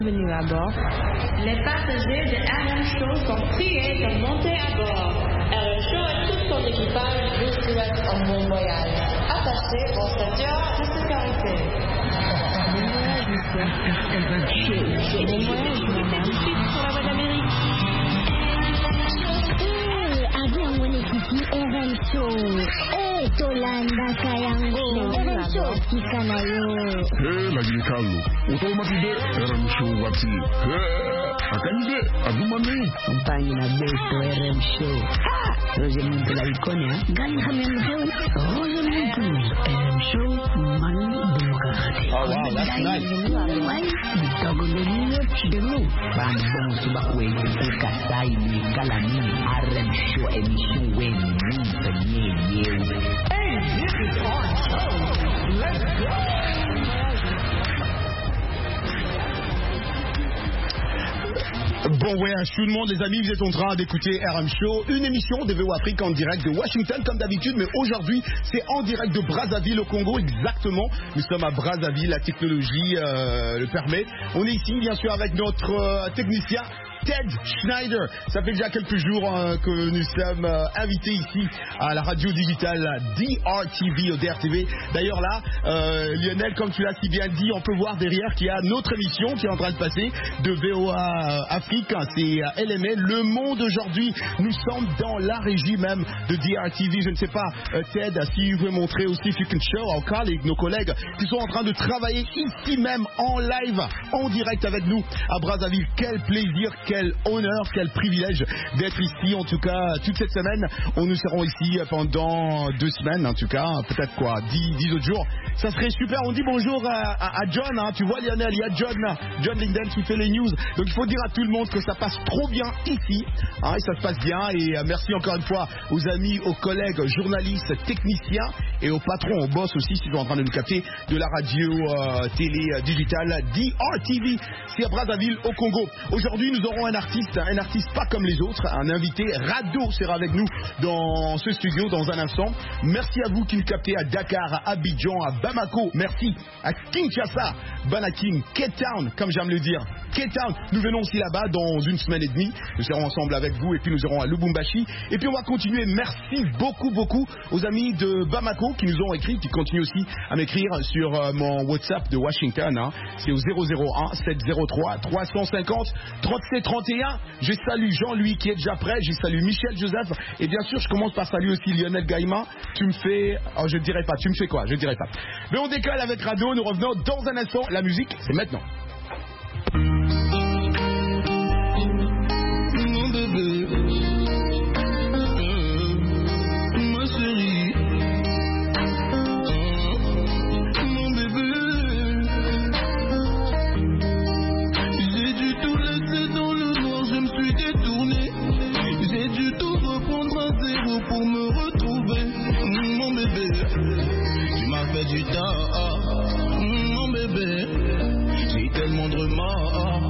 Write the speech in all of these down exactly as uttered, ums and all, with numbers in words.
Bienvenue à bord. Les passagers de R M Show sont priés de monter à bord. R M Show et tout son équipage vous souhaitent un bon voyage. Attachez vos ceintures de sécurité. Bon voyage, monsieur. R M Show. Bon voyage, madame. Tout de suite sur la voie d'Amérique. Eh, avion mwenyekiti R M Show. Eh, Tolanda Kayango. R M Show kikanayo. Eh, lagi kalu. Otomatide R M Show wati. Eh, akanide agumane. Compagnie na besto R M Show. Ha! Roger Muntu la Iconia. Gani khamyan mkhewe. Roger Muntu. R M Show mani demokrati. Oh wow, that's nice. Bitogo lelilo chidemu. Bani bomu suba kwenye kukasai ni galani. R M Show emission weni mpenye yewe. Hey, this is our show. Let's go. Bon voyage tout le monde les amis, vous êtes en train d'écouter R M Show, une émission de V O Afrique en direct de Washington comme d'habitude, mais aujourd'hui c'est en direct de Brazzaville au Congo, exactement, nous sommes à Brazzaville, la technologie euh, le permet. On est ici bien sûr avec notre euh, technicien Ted Schneider. Ça fait déjà quelques jours hein, que nous sommes euh, invités ici à la radio digitale D R T V, au D R T V. D'ailleurs là, euh, Lionel, comme tu l'as si bien dit, on peut voir derrière qu'il y a notre émission qui est en train de passer de V O A Afrique. C'est L M L, Le Monde aujourd'hui. Nous sommes dans la régie même de D R T V. Je ne sais pas, euh, Ted, si vous pouvez montrer aussi, if you can show our colleagues, nos collègues qui sont en train de travailler ici même en live, en direct avec nous à Brazzaville. Quel plaisir, quel honneur, quel privilège d'être ici. En tout cas, toute cette semaine, on nous serons ici pendant deux semaines, en tout cas, peut-être quoi, dix, dix autres jours. Ça serait super. On dit bonjour à, à, à John, hein. Tu vois Lionel, il y a John, John Linden qui fait les news. Donc il faut dire à tout le monde que ça passe trop bien ici, hein, et ça se passe bien. Et euh, merci encore une fois aux amis, aux collègues, journalistes, techniciens et aux patrons, aux boss aussi, qui sont en train de nous capter de la radio euh, télé euh, digitale D R T V. C'est à Brazzaville au Congo. Aujourd'hui, nous aurons un artiste, un artiste pas comme les autres, un invité. Rado sera avec nous dans ce studio dans un instant. Merci à vous qui nous captez à Dakar, à Abidjan, à Bamako. Merci à Kinshasa, Banakim, Cape Town, comme j'aime le dire. Cape Town, nous venons aussi là-bas dans une semaine et demie. Nous serons ensemble avec vous et puis nous irons à Lubumbashi. Et puis on va continuer. Merci beaucoup, beaucoup aux amis de Bamako qui nous ont écrit, qui continuent aussi à m'écrire sur euh, mon WhatsApp de Washington. Hein. C'est au zéro zéro un sept zéro trois trois cent cinquante trente-sept trente et un. Je salue Jean-Louis qui est déjà prêt. Je salue Michel Joseph. Et bien sûr, je commence par saluer aussi Lionel Gaïma. Tu me fais... Oh, je ne dirai pas. Tu me fais quoi? Je ne dirai pas. Mais on décolle avec Rado. Nous revenons dans un instant. La musique, c'est maintenant. Mon bébé, mmh, ma chérie, mmh, mon bébé, j'ai dû tout laisser dans le noir, je me suis détourné, j'ai dû tout reprendre à zéro pour me retrouver, mmh, mon bébé, tu m'as fait du tort, mmh, mon bébé, j'ai tellement de remords.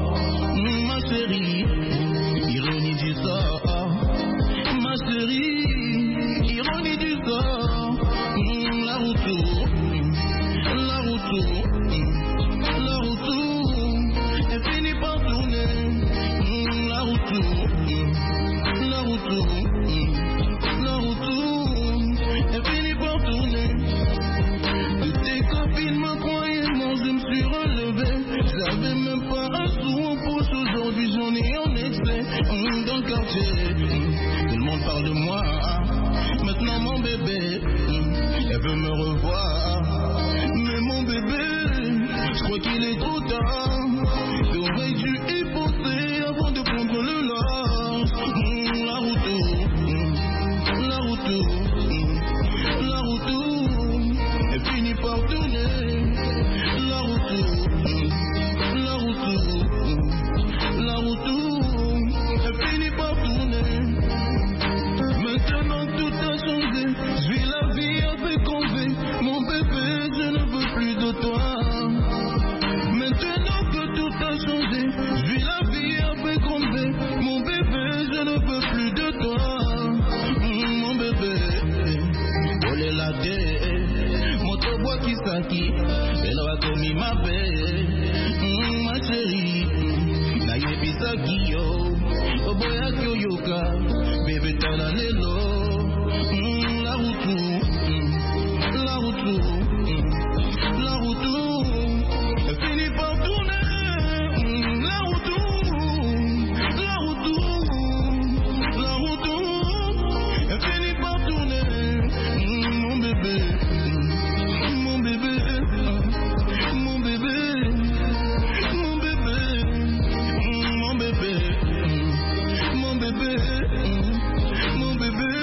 Yoyoka, bébé Talalelo, mm, la route, mm, la route, mm, la route, elle finit par tourner, mm, la route, la route, la route, elle finit par tourner, mm, mon bébé, mon bébé, mon bébé, mon bébé, mon bébé, mon bébé, mon bébé.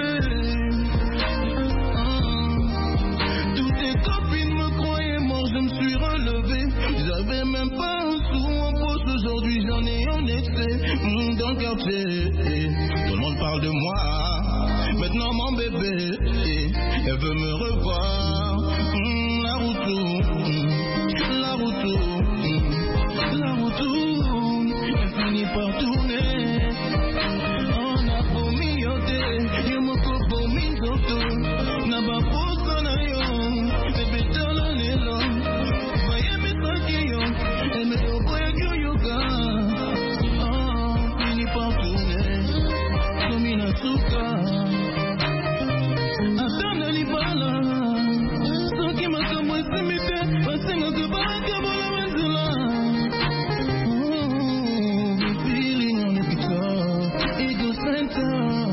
Toutes tes copines me croyaient mort, je me suis relevé. J'avais même pas un sou en poche, aujourd'hui j'en ai en excès. Mmh, dans le quartier, tout le monde parle de moi. Maintenant mon bébé, elle veut me revoir. Mmh, la route, mmh, la route, mmh, la route, elle finit par tourner. On a beau miyoter, yo moko beau minzoto. Na ba posa na yo, bébé talalelo. Voyez mes sacs yo, elle me yo boya yoyoka. Oh, fini par tourner, comme une asuka. Attends li bala, so qui m'a comme c'est mité, parce que que ba que bola wenzela. Oh, the feeling on the guitar, ego center.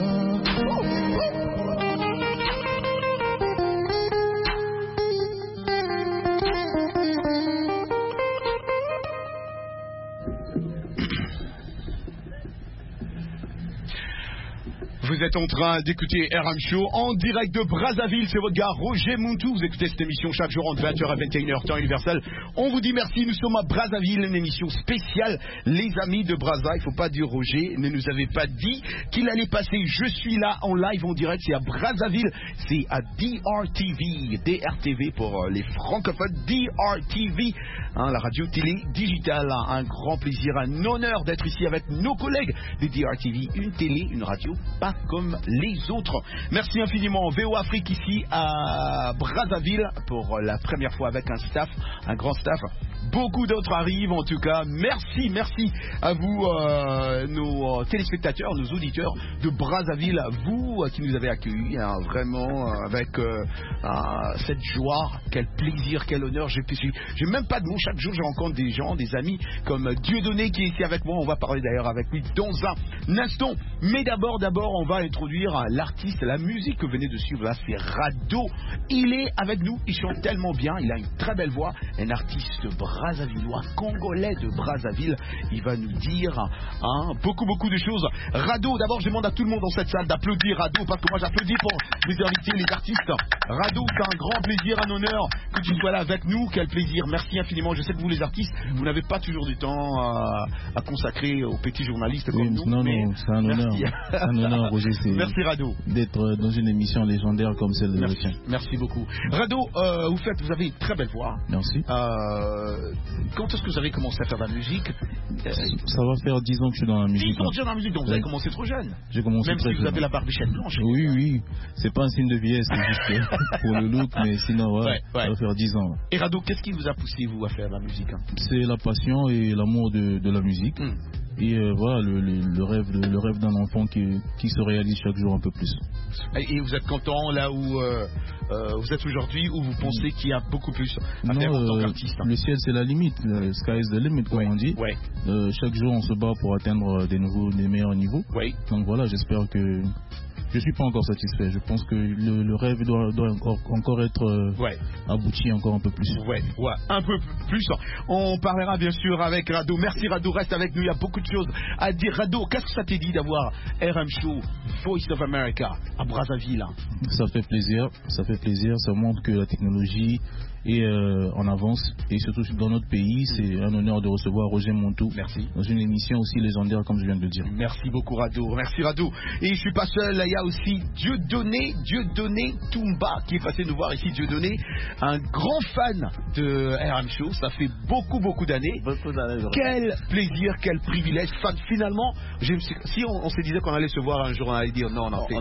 Vous êtes en train d'écouter R M Show en direct de Brazzaville, c'est votre gars Roger Montou. Vous écoutez cette émission chaque jour entre vingt heures à vingt et une heures temps universel. On vous dit merci, nous sommes à Brazzaville, une émission spéciale. Les amis de Brazza, il ne faut pas dire Roger, ne nous avait pas dit qu'il allait passer. Je suis là en live, en direct, c'est à Brazzaville, c'est à D R T V, D R T V pour les francophones, D R T V, hein, la radio télé digitale. Un grand plaisir, un honneur d'être ici avec nos collègues de D R T V, une télé, une radio, pas comme les autres. Merci infiniment V O Afrique ici à Brazzaville pour la première fois avec un staff, un grand staff. Beaucoup d'autres arrivent en tout cas. Merci, merci à vous, euh, nos téléspectateurs, nos auditeurs de Brazzaville, vous euh, qui nous avez accueillis, hein, vraiment euh, avec euh, euh, cette joie. Quel plaisir, quel honneur. J'ai, j'ai même pas de mots. Chaque jour, je rencontre des gens, des amis comme Dieudonné qui est ici avec moi. On va parler d'ailleurs avec lui dans un instant. Mais d'abord, d'abord, on va introduire l'artiste, la musique que vous venez de suivre là, c'est Rado. Il est avec nous, il chante tellement bien, il a une très belle voix, un artiste brazzavillois, congolais de Brazzaville. Il va nous dire hein, beaucoup, beaucoup de choses. Rado, d'abord, je demande à tout le monde dans cette salle d'applaudir Rado, parce que moi j'applaudis pour les invités, les artistes. Rado, c'est un grand plaisir, un honneur que tu sois là avec nous. Quel plaisir, merci infiniment. Je sais que vous, les artistes, vous n'avez pas toujours du temps à, à consacrer aux petits journalistes comme oui, nous. Non, non, c'est un honneur. C'est un honneur, Roger. Merci Rado. D'être dans une émission légendaire comme celle de Merci, merci beaucoup. Rado, euh, vous faites, vous avez une très belle voix. Merci. Euh, quand est-ce que vous avez commencé à faire de la musique? euh, Ça va faire dix ans que je suis dans la musique. dix ans déjà dans la musique, donc vous avez commencé trop jeune. J'ai commencé Même très si vous jeune. avez la barbichette blanche. Oui, oui. C'est pas un signe de vieillesse, c'est juste pour le look, mais sinon, ouais, Ouais, ouais. ça va faire dix ans. Ouais. Et Rado, qu'est-ce qui vous a poussé, vous, à faire de la musique hein? C'est la passion et l'amour de, de la musique. Mm. Et euh, voilà, le, le, le rêve, de- le rêve d'un enfant qui, qui se réalise chaque jour un peu plus. Et vous êtes content là où euh, euh, vous êtes aujourd'hui, ou vous pensez qu'il y a beaucoup plus à Non, faire en tant euh, qu'artiste hein? le ciel c'est la limite, le sky is the limit comme Ouais, on dit. ouais. Euh, chaque jour on se bat pour atteindre des nouveaux, des meilleurs niveaux. Oui. Donc voilà, j'espère que je suis pas encore satisfait. Je pense que le, le rêve doit, doit encore, encore être euh, Ouais. abouti encore un peu plus. Ouais, ouais, un peu plus. On parlera bien sûr avec Rado. Merci Rado, reste avec nous. Il y a beaucoup de choses à dire. Rado, qu'est-ce que ça t'est dit d'avoir R M Show, Voice of America à Brazzaville hein? Ça fait plaisir, ça fait plaisir. Ça montre que la technologie est euh, en avance, et surtout dans notre pays, c'est un honneur de recevoir Roger Montou. Merci. Dans une émission aussi légendaire comme je viens de le dire. Merci beaucoup Rado, merci Rado. Et je suis pas seul, il y a aussi Dieudonné, Dieudonné Toumba qui est passé nous voir ici. Dieudonné, un grand fan de R M Show, ça fait beaucoup beaucoup d'années. Beaucoup d'années. Quel plaisir, quel privilège. Fan, finalement, je me suis- si on, on se disait qu'on allait se voir un jour, on allait dire non, on a fait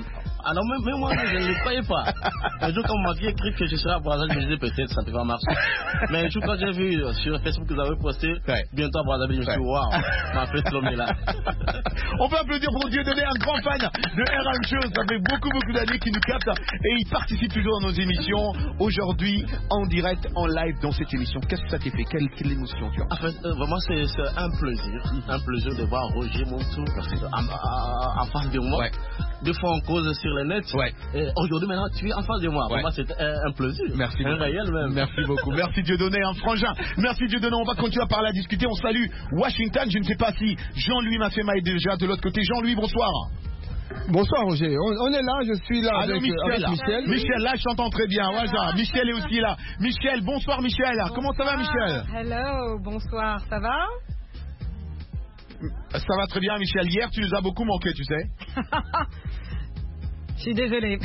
Alors même, même moi, je ne le croyais pas. Un jour, quand on m'a écrit que je serais à Brazzaville, je me disais peut-être ça ne va marcher. Mais un jour, quand j'ai vu sur Facebook que vous avez posté, ouais. bientôt à Brazzaville, je me suis dit, waouh, ma fête l'homme est là. On peut applaudir pour Dieudonné, un grand fan de R M Show. Ça fait beaucoup, beaucoup d'années qu'il nous capte et il participe toujours dans nos émissions. Aujourd'hui, en direct, en live dans cette émission. Qu'est-ce que ça t'a fait? Quelle, quelle émotion tu as? En fait, euh, vraiment, c'est un plaisir. Un plaisir de voir Roger Montou en, en, en face de moi. Ouais. Deux fois on cause sur le net. Ouais. Aujourd'hui, maintenant, tu es en face de moi. Ouais. Pour moi, c'est un, un plaisir. Merci. Un réel même. Merci beaucoup. Merci Dieudonné, un frangin. Merci Dieudonné. On va continuer à parler, à discuter. On salue Washington. Je ne sais pas si Jean-Louis Mafema est déjà de l'autre côté. Jean-Louis, bonsoir. Bonsoir Roger, on, on est là, je suis là avec, Michel, avec là. Michel. Michel, là je t'entends très bien. Ouais, ça. Michel est aussi là. Michel, bonsoir Michel. Bonsoir. Comment ça va Michel? Hello, bonsoir, ça va? Ça va très bien Michel. Hier tu nous as beaucoup manqué, tu sais. Je suis désolé.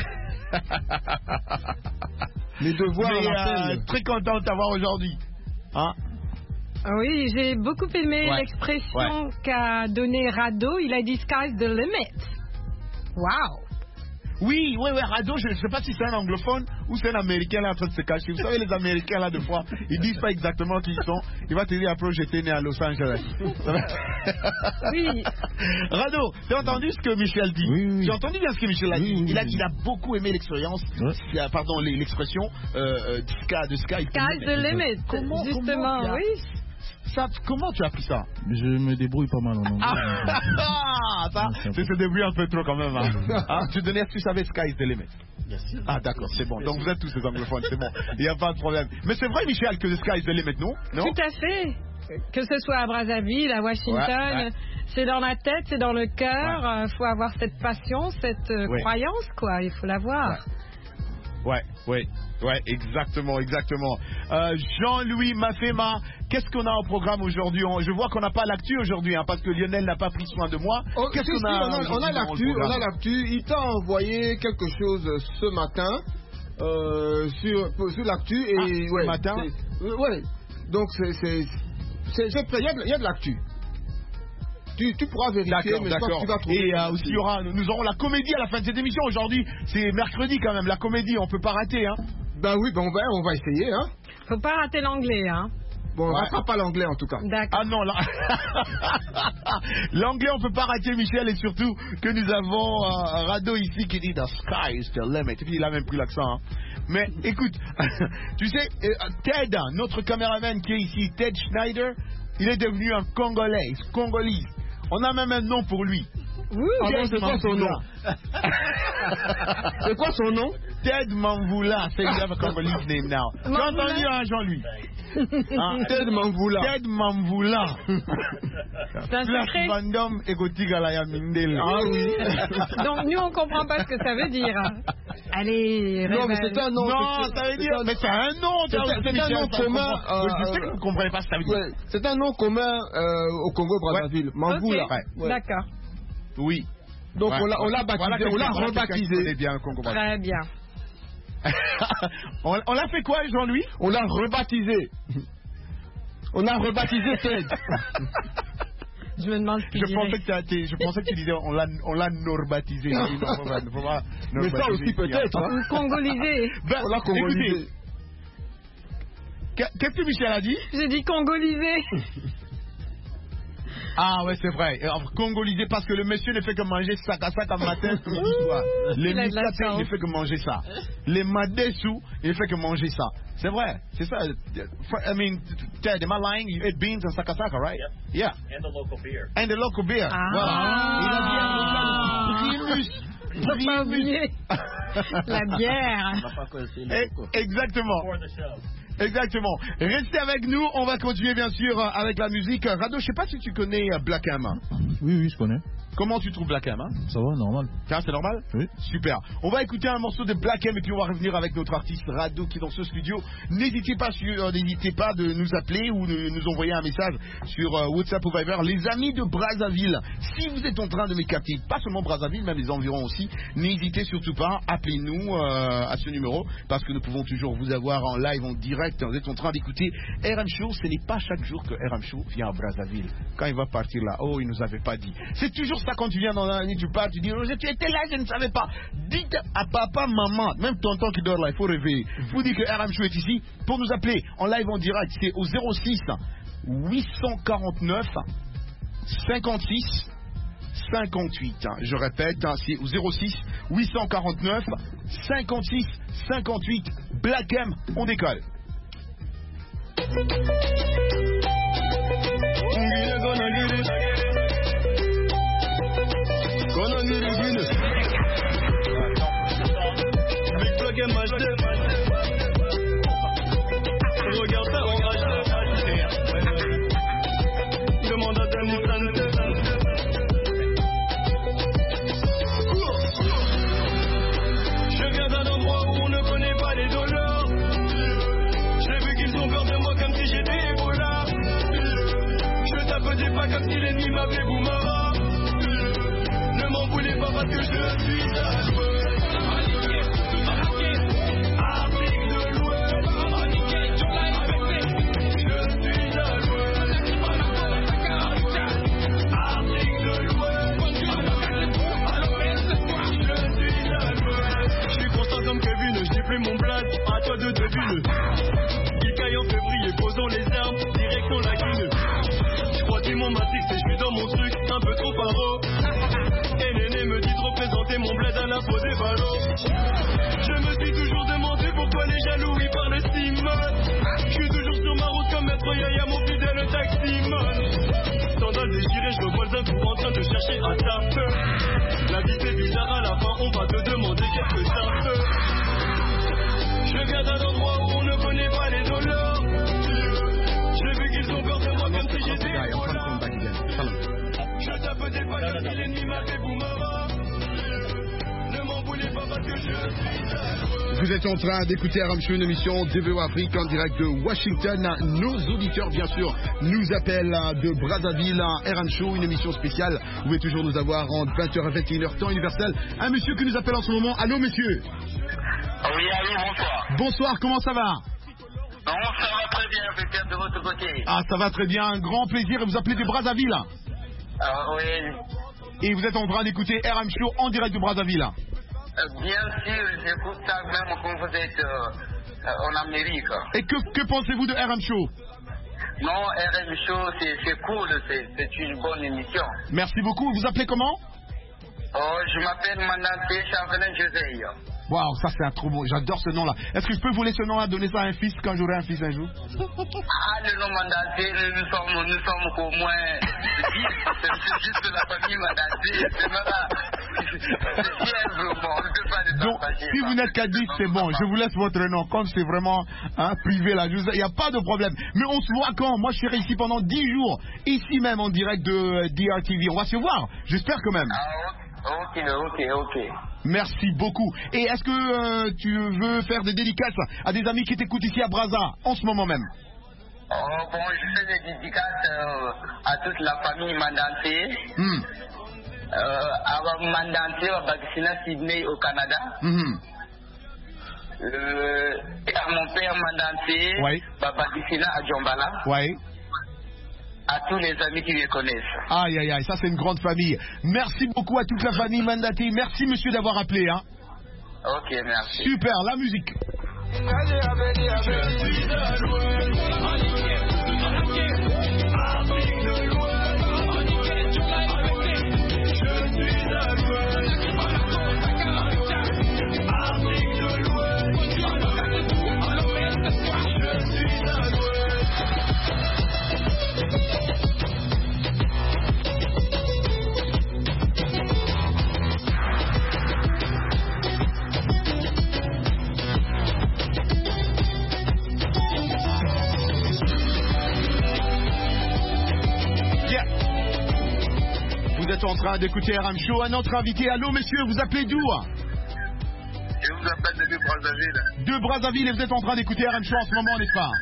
Les devoirs. Mais, euh, très content de t'avoir aujourd'hui. Hein? Oui, j'ai beaucoup aimé ouais. l'expression ouais. qu'a donnée Rado. Il a dit sky's the limit. Wow. Oui, oui, oui, Rado, je ne sais pas si c'est un anglophone ou c'est un américain là en train de se cacher. Vous savez, les américains là, des fois, ils disent pas exactement qui ils sont. Il va te dire après, j'étais né à Los Angeles. Oui. Rado, tu as entendu ce que Michel dit? Oui, oui. Tu as entendu bien ce que Michel a dit? Oui, oui, il, a, oui. il a beaucoup aimé l'expérience, ouais. pardon, l'expression euh, de Sky. De Sky Sky's the limit. Comment, justement, comment oui. Ça, comment tu as appris ça? Je me débrouille pas mal en anglais. Ah, ça, tu te débrouilles un peu trop quand même. Hein. Hein, tu donnais, tu savais Sky's the limit. Merci. Ah d'accord, c'est bon. Donc vous êtes tous des anglophones, c'est bon. Il n'y a pas de problème. Mais c'est vrai, Michel, que the Sky's the limit, non? Non? Tout à fait. Que ce soit à Brazzaville, à Washington, ouais, ouais. c'est dans la tête, c'est dans le cœur. Il ouais. euh, faut avoir cette passion, cette euh, ouais. croyance, quoi. Il faut l'avoir. Ouais, ouais. Ouais, exactement, exactement. Euh, Jean-Louis Mafema, qu'est-ce qu'on a au programme aujourd'hui? Je vois qu'on n'a pas l'actu aujourd'hui, hein, parce que Lionel n'a pas pris soin de moi. Oh, qu'est-ce qu'on a? On a, on a l'actu, on a l'actu. Il t'a envoyé quelque chose ce matin euh, sur, sur l'actu et ah, ouais, ce matin. Euh, ouais. Donc c'est, c'est, c'est, c'est il y a de, il y a de l'actu. Tu, tu pourras vérifier, mais je pense que tu vas trouver. Et euh, aussi, il y aura, nous aurons la comédie à la fin de cette émission. Aujourd'hui, c'est mercredi quand même. La comédie, on peut pas rater, hein. Ben oui, ben on va, on va essayer, hein. Faut pas rater l'anglais, hein. Bon, on ouais. rattrape pas l'anglais en tout cas. D'accord. Ah non, là... l'anglais on peut pas rater, Michel, et surtout que nous avons euh, Rado ici qui dit the sky is the limit. Et puis il a même pris l'accent. Hein. Mais écoute, tu sais, euh, Ted, notre caméraman qui est ici, Ted Schneider, il est devenu un Congolais, Congolais. On a même un nom pour lui. Oui, ah bon, c'est quoi son nom? C'est quoi son nom? Ted Mamvoula. C'est un Congolese name now. Tu as entendu, hein, Jean-Louis? Ah, Ted Mamvoula. Ted Mamvoula. C'est un secret. Bandom égotique à la Mindel. Ah oui. Donc nous on comprend pas ce que ça veut dire. Allez. Non mais c'est un nom. Non, ça veut dire. Mais c'est un nom. C'est un nom commun. Je sais que vous ne comprenez pas ce que ça veut dire. C'est un nom commun au Congo-Brazzaville. Mamvoula. D'accord. Oui. Donc on l'a on l'a baptisé, on l'a rebaptisé. Très bien. on on l'a fait quoi, Jean-Louis? On l'a rebaptisé. On a rebaptisé Ted. Je me demande ce qu'il je pensais que tu je pensais que tu disais on l'a on l'a norbaptisé. Mais ça aussi peut-être. Hein. Congolisé. Ben, on l'a congolisé. Qu'est-ce que Michel a dit? J'ai dit congolisé. Ah ouais, c'est vrai. Congolisé parce que le monsieur ne fait que manger sac à sac en matin tout le soir. Les Misaté, il ne fait que manger ça. Les Madessou, il ne fait que manger ça. C'est vrai. C'est ça. I mean, Ted, am I lying? You ate beans and sakasaka, right? Yep. Yeah. And the local beer. And the local beer. Ah. Voilà. Il a bien le primus. Faut pas oublier la bière. Exactement. Exactement. Restez avec nous. On va continuer bien sûr avec la musique. Rado, je sais pas si tu connais Black M. Oui, oui, je connais. Comment tu trouves Black M? Ça va, normal. Tiens, c'est normal? Oui. Super. On va écouter un morceau de Black M et puis on va revenir avec notre artiste Rado qui est dans ce studio. N'hésitez pas, sur, n'hésitez pas de nous appeler ou de nous envoyer un message sur uh, WhatsApp ou Viber. Les amis de Brazzaville, si vous êtes en train de me capter, pas seulement Brazzaville, même les environs aussi, n'hésitez surtout pas, appelez-nous euh, à ce numéro parce que nous pouvons toujours vous avoir en live, en direct. Vous êtes en train d'écouter R M Show. Ce n'est pas chaque jour que R M Show vient à Brazzaville. Quand il va partir là, oh, il nous avait pas dit. C'est toujours toujours ça quand tu viens dans la nuit, tu pars, tu dis Roger, tu étais là, je ne savais pas. Dites à papa, maman, même tonton qui dort là, il faut réveiller. Il faut dire que R M Show est ici pour nous appeler en live en direct. C'est au zéro six huit cent quarante-neuf cinquante-six cinquante-huit. Je répète, c'est au zéro six huit cent quarante-neuf cinquante-six cinquante-huit. Black M, on décolle. Regarde ça en H D. Demande à Danny Sante. Je viens d'un endroit où on ne connaît pas les dollars. J'ai vu qu'ils ont peur de moi comme si j'étais Ebola. Je tapotais pas comme si l'ennemi m'appelait Boumara. Ne m'en voulez pas parce que je suis à l'ouest. Mon blast, à toi de deviner. Il caille en février, posons les armes, direction la Guinée. Je crois qu'ils m'ont matrix et je suis dans mon truc, un peu trop paro. Et Néné me dit de représenter mon bled à la pose des ballons. Je me suis toujours demandé pourquoi les jaloux ils parlent estimant. Je suis toujours sur ma route comme maître Yaya, mon fidèle taximan. Sandales déchirées, je revois un coup en train de chercher à taper. La vie c'est bizarre, à la fin on va te demander qu'est-ce que ça fait. Je viens d'un endroit où on ne connaît pas les dollars. J'ai vu qu'ils ont peur de moi comme si j'étais Ebola. Je tapotais pas comme si l'ennemi m'avait Boumara. Ne m'en voulez pas parce que je suis. Vous êtes en train d'écouter R M Show, une émission D V O Afrique en direct de Washington. Nos auditeurs, bien sûr, nous appellent de Brazzaville. R M Show, une émission spéciale. Vous pouvez toujours nous avoir entre vingt heures et vingt et une heures, temps universel. Un monsieur qui nous appelle en ce moment. Allô, monsieur? Oui, allô, bonsoir. Bonsoir, comment ça va? Non, ça va très bien, peut-être de votre côté. Ah, ça va très bien, un grand plaisir. Et vous appelez de Brazzaville? Ah, oui. Et vous êtes en train d'écouter R M Show en direct de Brazzaville? euh, Bien sûr, j'écoute ça même quand vous êtes euh, en Amérique. Et que, que pensez-vous de R M Show? Non, R M Show, c'est cool, c'est une bonne émission. Merci beaucoup. Vous appelez comment? Oh, je m'appelle Mandanté Chavelin José. Waouh, ça c'est un trop beau, j'adore ce nom-là. Est-ce que je peux voler ce nom-là, donner ça à un fils quand j'aurai un fils un jour? Ah, le nom Mandanté, nous sommes, nous sommes qu'au moins dix, c'est juste la famille Mandanté, c'est vraiment, on ne peut pas les donc, partager. Si vous n'êtes qu'à dix, c'est bon, je vous laisse votre nom, comme c'est vraiment hein, privé là, il n'y a pas de problème. Mais on se voit quand? Moi je serai ici pendant dix jours, ici même en direct de D R T V, on va se voir, j'espère quand même. Ah, ok, ok, ok. Merci beaucoup. Et est-ce que euh, tu veux faire des dédicaces à des amis qui t'écoutent ici à Brazza, en ce moment même? Oh, bon, je fais des dédicaces euh, à toute la famille Mandanté. Mm. Euh, à Mandanté, à Bagisina, Sydney, au Canada. Mm-hmm. euh, et à mon père Mandanté, oui. à Bagisina, à Djombala. Oui. À tous les amis qui les connaissent. Aïe, aïe, aïe, ça c'est une grande famille. Merci beaucoup à toute la famille Mandanté. Merci monsieur d'avoir appelé. Hein. Ok, merci. Super, la musique. Vous êtes en train d'écouter R M Show. Un autre invité. Allô, monsieur, vous appelez d'où? Je vous appelle depuis Brazzaville. De Brazzaville, et vous êtes en train d'écouter R M Show en ce moment, n'est-ce pas?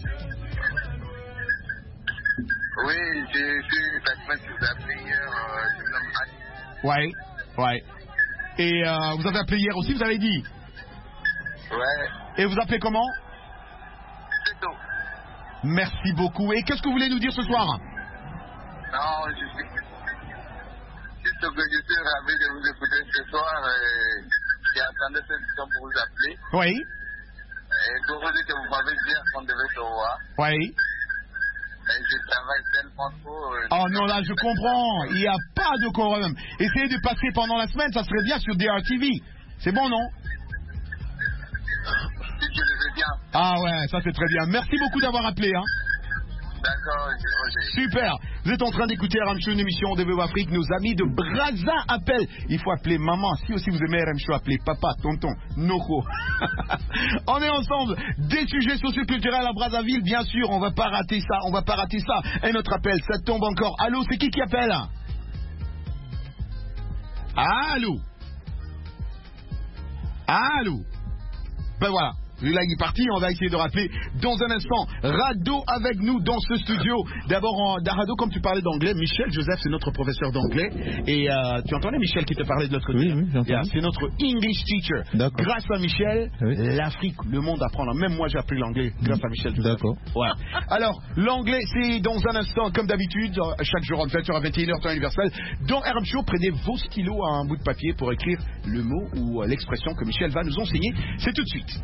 Oui, j'ai fait la semaine que vous avez appelé hier. Euh, je nomme Ali. Ouais, ouais. Et euh, vous avez appelé hier aussi, vous avez dit? Ouais. Et vous appelez comment? C'est tout. Merci beaucoup. Et qu'est-ce que vous voulez nous dire ce soir? Non, je suis... Je juste que je suis ravi de vous écouter ce soir et j'attendais cette émission pour vous appeler. Oui. Et pour vous dire que vous m'avez dit qu'on devait se voir. Oui. Et je travaille tellement trop. Euh, oh non, là, je comprends. Il n'y a pas de problème. Essayez de passer pendant la semaine, ça serait bien sur D R T V. C'est bon, non? Si tu le veux bien. Ah ouais, ça c'est très bien. Merci beaucoup d'avoir appelé. Hein. D'accord, Roger. Super. Vous êtes en train d'écouter R M Show, une émission de V O Afrique. Nos amis de Brazza appellent. Il faut appeler maman. Si aussi vous aimez R M Show, appelez papa, tonton, Noko. On est ensemble. Des sujets socioculturels à Brazzaville, bien sûr. On va pas rater ça. On va pas rater ça. Et notre appel, ça tombe encore. Allô, c'est qui qui appelle? Allô? Allô? Ben voilà. Là, il est parti, on va essayer de rappeler dans un instant. Rado avec nous dans ce studio. D'abord, Rado, comme tu parlais d'anglais, Michel Joseph, c'est notre professeur d'anglais. Et euh, tu entendais Michel qui te parlait de l'autre côté? Oui, oui, j'entends. Yeah, c'est notre English teacher. Grâce à Michel, oui. L'Afrique, le monde apprend. Même moi, j'ai appris l'anglais grâce à Michel Joseph. D'accord. Ouais. Alors, l'anglais, c'est dans un instant, comme d'habitude, chaque jour en vingt heures à vingt et une heures, temps universel. Dans R M Show, prenez vos stylos à un bout de papier pour écrire le mot ou l'expression que Michel va nous enseigner. C'est tout de suite.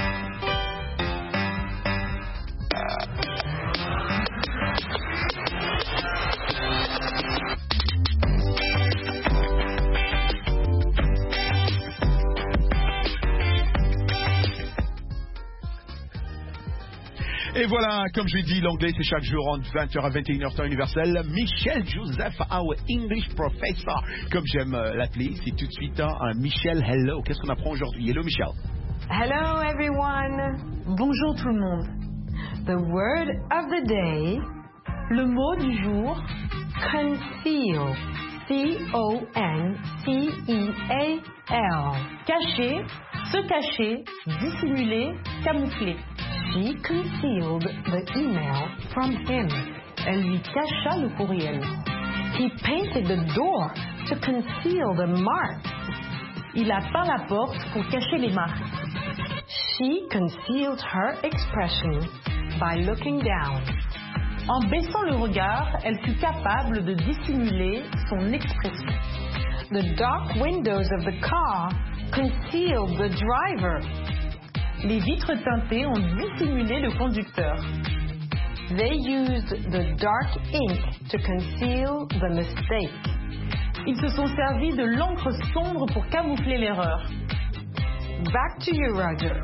Et voilà, comme je l'ai dit, l'anglais c'est chaque jour entre vingt heures à vingt et une heures temps universel. Michel Joseph, our English professor, comme j'aime euh, l'appeler, c'est tout de suite un hein, Michel. Hello, qu'est-ce qu'on apprend aujourd'hui? Hello Michel. Hello everyone. Bonjour tout le monde. The word of the day, le mot du jour, conceal. C O N C E A L. Cacher, se cacher, dissimuler, camoufler. She concealed the email from him. Elle lui cacha le courriel. He painted the door to conceal the marks. Il a peint la porte pour cacher les marques. She concealed her expression by looking down. En baissant le regard, elle fut capable de dissimuler son expression. The dark windows of the car concealed the driver. Les vitres teintées ont dissimulé le conducteur. They used the dark ink to conceal the mistake. Ils se sont servis de l'encre sombre pour camoufler l'erreur. Back to you, Roger.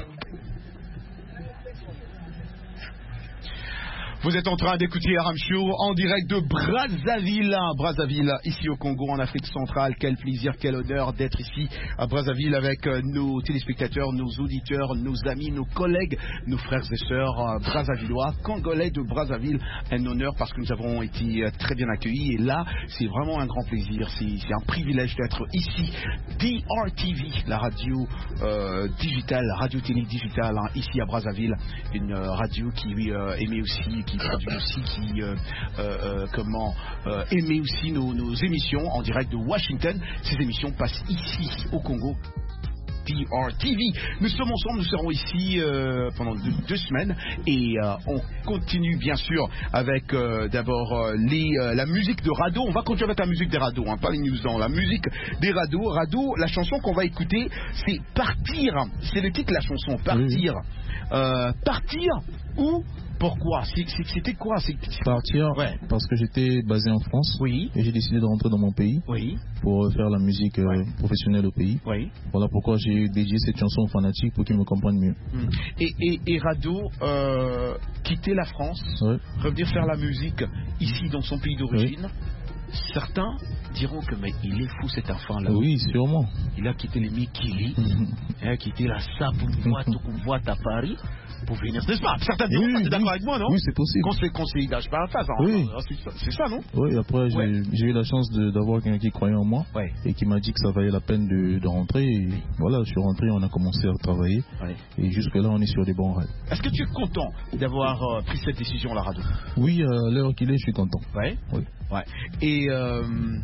Vous êtes en train d'écouter R M Show en direct de Brazzaville, Brazzaville, ici au Congo, en Afrique centrale. Quel plaisir, quel honneur d'être ici à Brazzaville avec nos téléspectateurs, nos auditeurs, nos amis, nos collègues, nos frères et sœurs brazzavillois, congolais de Brazzaville. Un honneur parce que nous avons été très bien accueillis. Et là, c'est vraiment un grand plaisir, c'est un privilège d'être ici. D R T V, la radio euh, digitale, radio-télé digitale, hein, ici à Brazzaville. Une euh, radio qui euh, émet aussi, qui traduit aussi, qui euh, euh, comment euh, émet aussi nos, nos émissions en direct de Washington. Ces émissions passent ici au Congo. D R T V. Nous sommes ensemble, nous serons ici euh, pendant deux, deux semaines et euh, on continue bien sûr avec euh, d'abord euh, les, euh, la musique de Rado. On va continuer avec la musique des Rado, hein, pas les news, non, la musique des Rado. Rado, la chanson qu'on va écouter, c'est Partir. C'est le titre de la chanson, Partir. Oui. Euh, partir ou pourquoi? C'était quoi? Partir, ouais. Parce que j'étais basé en France. Oui. Et j'ai décidé de rentrer dans mon pays. Oui. Pour faire la musique euh, ouais. professionnelle au pays. Oui. Voilà pourquoi j'ai dédié cette chanson aux fanatiques pour qu'ils me comprennent mieux. Mmh. Et, et, et Rado, euh, quitter la France, ouais. revenir faire la musique ici dans son pays d'origine. Oui. Certains diront que mais il est fou cet enfant-là. Oui, sûrement. Il a quitté les Mikili, il a quitté la Sapoumboite à Paris. Pour venir, n'est-ce pas? Certains diront, oui, d'accord oui. avec moi, non? Oui, c'est possible. Qu'on se conseille d'âge par la face. Oui. C'est ça, non? Oui, après, ouais. j'ai eu la chance d'avoir quelqu'un qui croyait en moi ouais. et qui m'a dit que ça valait la peine de, de rentrer. Et voilà, je suis rentré, on a commencé à travailler. Ouais. Et jusque-là, on est sur des bons rails. Est-ce que tu es content d'avoir euh, pris cette décision, la radio? Oui, à l'heure qu'il est, je suis content. Ouais. Oui. Ouais. Et. Euh...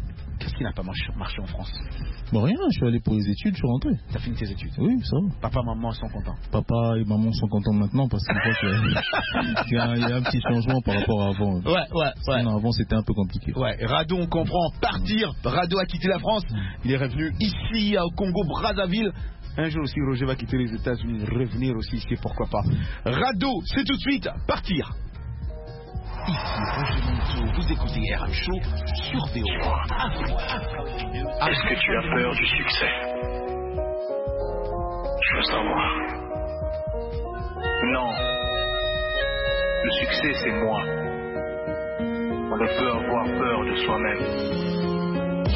Qu'est-ce qui n'a pas marché, marché en France? Bon, rien, je suis allé pour les études, je suis rentré. T'as fini tes études? Oui, ça va. Papa, maman sont contents? Papa et maman sont contents maintenant parce qu'il y, y a un petit changement par rapport à avant. Ouais, ouais, ouais. Non, avant, c'était un peu compliqué. Ouais, Rado, on comprend, partir. Rado a quitté la France. Il est revenu ici, au Congo-Brazzaville. Un jour aussi, Roger va quitter les États-Unis, revenir aussi ici, pourquoi pas. Rado, c'est tout de suite, partir. Ici, Roger Monceau, vous écoutez R M Show sur V O A. Est-ce que tu as peur du succès? Je veux savoir. Non. Le succès, c'est moi. On ne peut avoir peur de soi-même.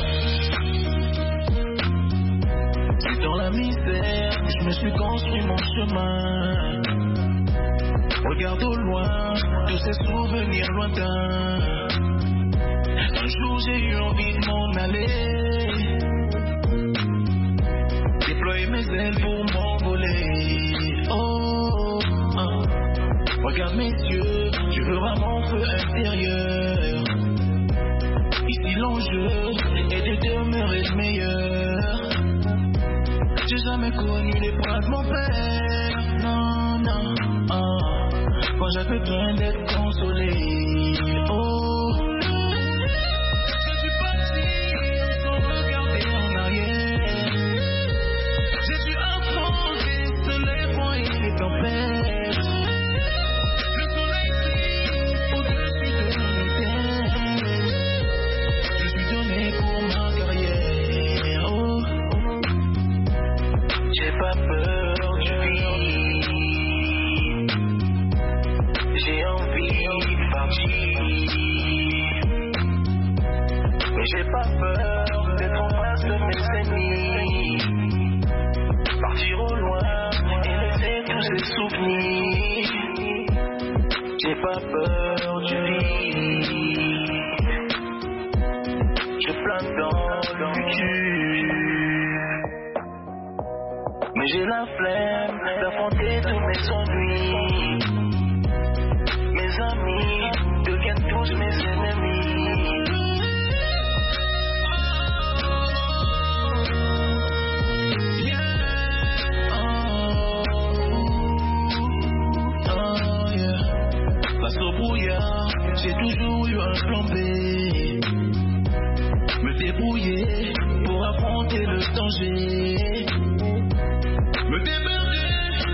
C'est dans la misère que je me suis construit mon chemin. Regarde au loin tous ces souvenirs lointains. Un jour j'ai eu envie de m'en aller, déployer mes ailes pour m'envoler. Oh, oh. Regarde mes yeux, tu verras mon feu intérieur. Ici l'enjeu est de demeurer le meilleur. J'ai jamais connu les bras de mon père, non, non, oh. Quand j'avais besoin d'être consolé, oh. J'ai dû partir sans regarder en arrière. J'ai dû affronter seuls les vents et les tempêtes. Le soleil brille au-dessus de nos têtes. Je suis donné pour ma carrière, oh. J'ai pas peur du vide. J'ai envie de partir, mais j'ai pas peur d'être en face de mes ennemis. Partir au loin et laisser tous ces souvenirs. J'ai pas peur du vide. Je plane dans le futur, mais j'ai la flemme d'affronter tous mes ennuis. Mes amis deviennent tous mes ennemis. Yeah. Oh, oh, yeah. Face au brouillard, j'ai toujours eu un plan B. Me débrouiller pour affronter le danger. Me démerder.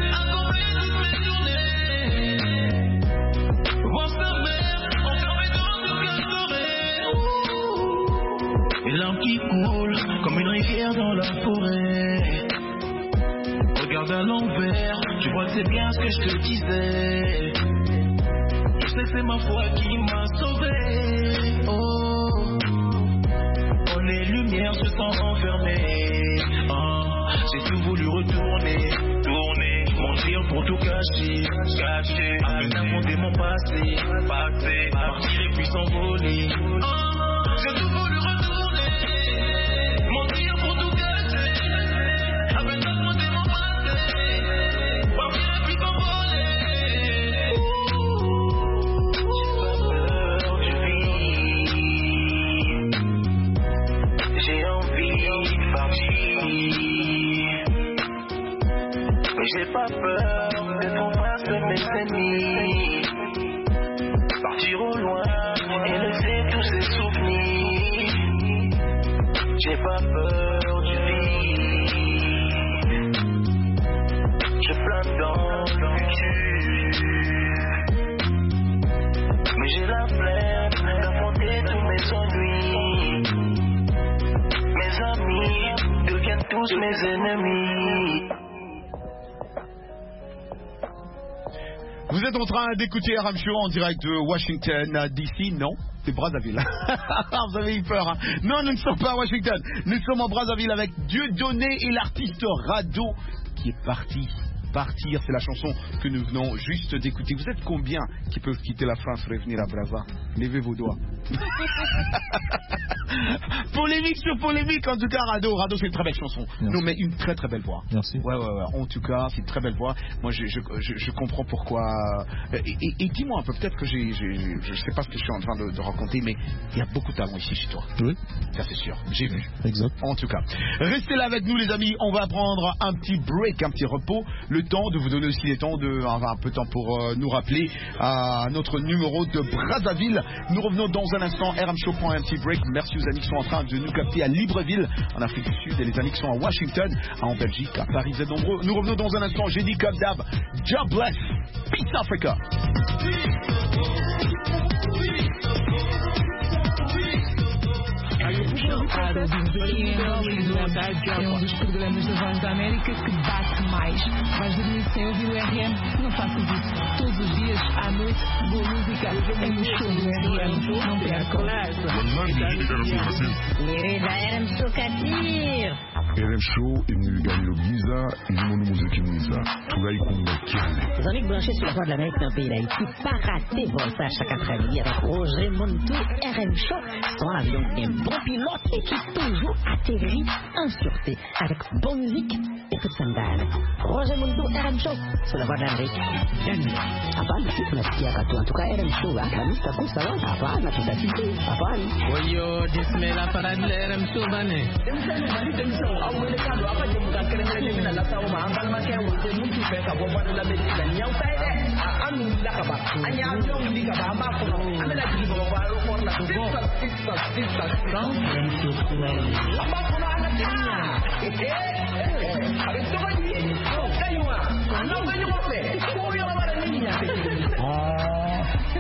Larmes qui coulent comme une rivière dans la forêt. Regarde à l'envers, tu vois que c'est bien ce que je te disais. Je sais que c'est ma foi qui m'a sauvé. Oh, quand les lumières se sont enfermées, oh, j'ai tout voulu retourner, tourner, mentir pour tout cacher, cacher, affronter mon passé, passé, partir et puis s'envoler. Oh, j'ai tout voulu retourner. Mentir pour tout casser, avec la moitié de mon passé, partir et puis s'envoler. J'ai pas peur du vide, j'ai envie de partir, mais j'ai pas peur d'être en face de mes ennemis. Partir au loin et laisser tous ces souvenirs. J'ai pas peur du vide. Je plane dans le futur, mais j'ai la flemme d'affronter tous mes ennuis. Mes amis deviennent tous mes ennemis. Vous êtes en train d'écouter R M Show en direct de Washington, D C, non? C'est Brazzaville. Vous avez eu peur, hein? Non, nous ne sommes pas à Washington. Nous sommes en Brazzaville avec Dieudonné et l'artiste Rado qui est parti. Partir, c'est la chanson que nous venons juste d'écouter. Vous êtes combien qui peuvent quitter la France, revenir à Brazza? Levez vos doigts. Pour les Polémique sur polémique, en tout cas, Rado. Rado, c'est une très belle chanson. Non, mais une très très belle voix. Merci. Ouais, ouais, ouais. En tout cas, c'est une très belle voix. Moi, je, je, je, je comprends pourquoi. Et, et, et dis-moi un peu, peut-être que j'ai, j'ai, je sais pas ce que je suis en train de, de raconter, mais il y a beaucoup de talent ici chez toi. Oui. Ça, c'est sûr. J'ai vu. Exact. En tout cas, restez là avec nous, les amis. On va prendre un petit break, un petit repos. Le temps de vous donner aussi les temps de, enfin, un peu de temps pour euh, nous rappeler à notre numéro de Brazzaville. Nous revenons dans un instant. R M Show prend un petit break. Merci aux amis qui sont en train de nous capter à Libreville, en Afrique du Sud, et les amis qui sont à Washington, en Belgique, à Paris. Vous êtes nombreux. Nous revenons dans un instant. J'ai dit comme d'hab. God bless. Peace Africa. Chocado, aqui em Hollywood é um dos programas da Voz da América que bate mais. Vais dormir sem ouvir o R M? Não faças isso. Todos os dias, à noite, boa música é no show do R M. Não percam. L'Irida R M Show Katir. R M Show imeganiro bwiza irimo n'umuziki mwiza turayikunda cyane. Jean-Luc Blanchet sur la voix de l'Amérique dans le pays d'Haïti. Pas raté Volta chaque après-midi avec Roger Montou. R M Show, son avion est bon pilote et qui toujours atterrit en sûreté avec bonne musique et peu de sandales. Roger Montou, R M Show sur la voix de l'Amérique. Hapana, si tunasikia katu. En tout cas, R M Show, akamista kusawa. Hapana, tutasikia. Hapana. Oyo, dismela para de R M Show, bane. Awelekado apa jemu ka kere kere mina la tawo ma angal ma ke wote mutu fe ka bo bana la be ka nyaw tay de anu la ka ba anya avion ndi ka ba ba ko amela ji bo ba ro ko la ko six six six kan amba ko na ala tinya eh eh ari to ba ni ko kaywa no ba ni mo fe ko yo ba la niña ah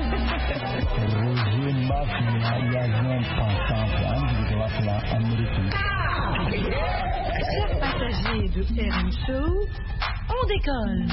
Roger Maf ni avion ensemble andi de la la américaine. Chers passagers de R M Show, on décolle.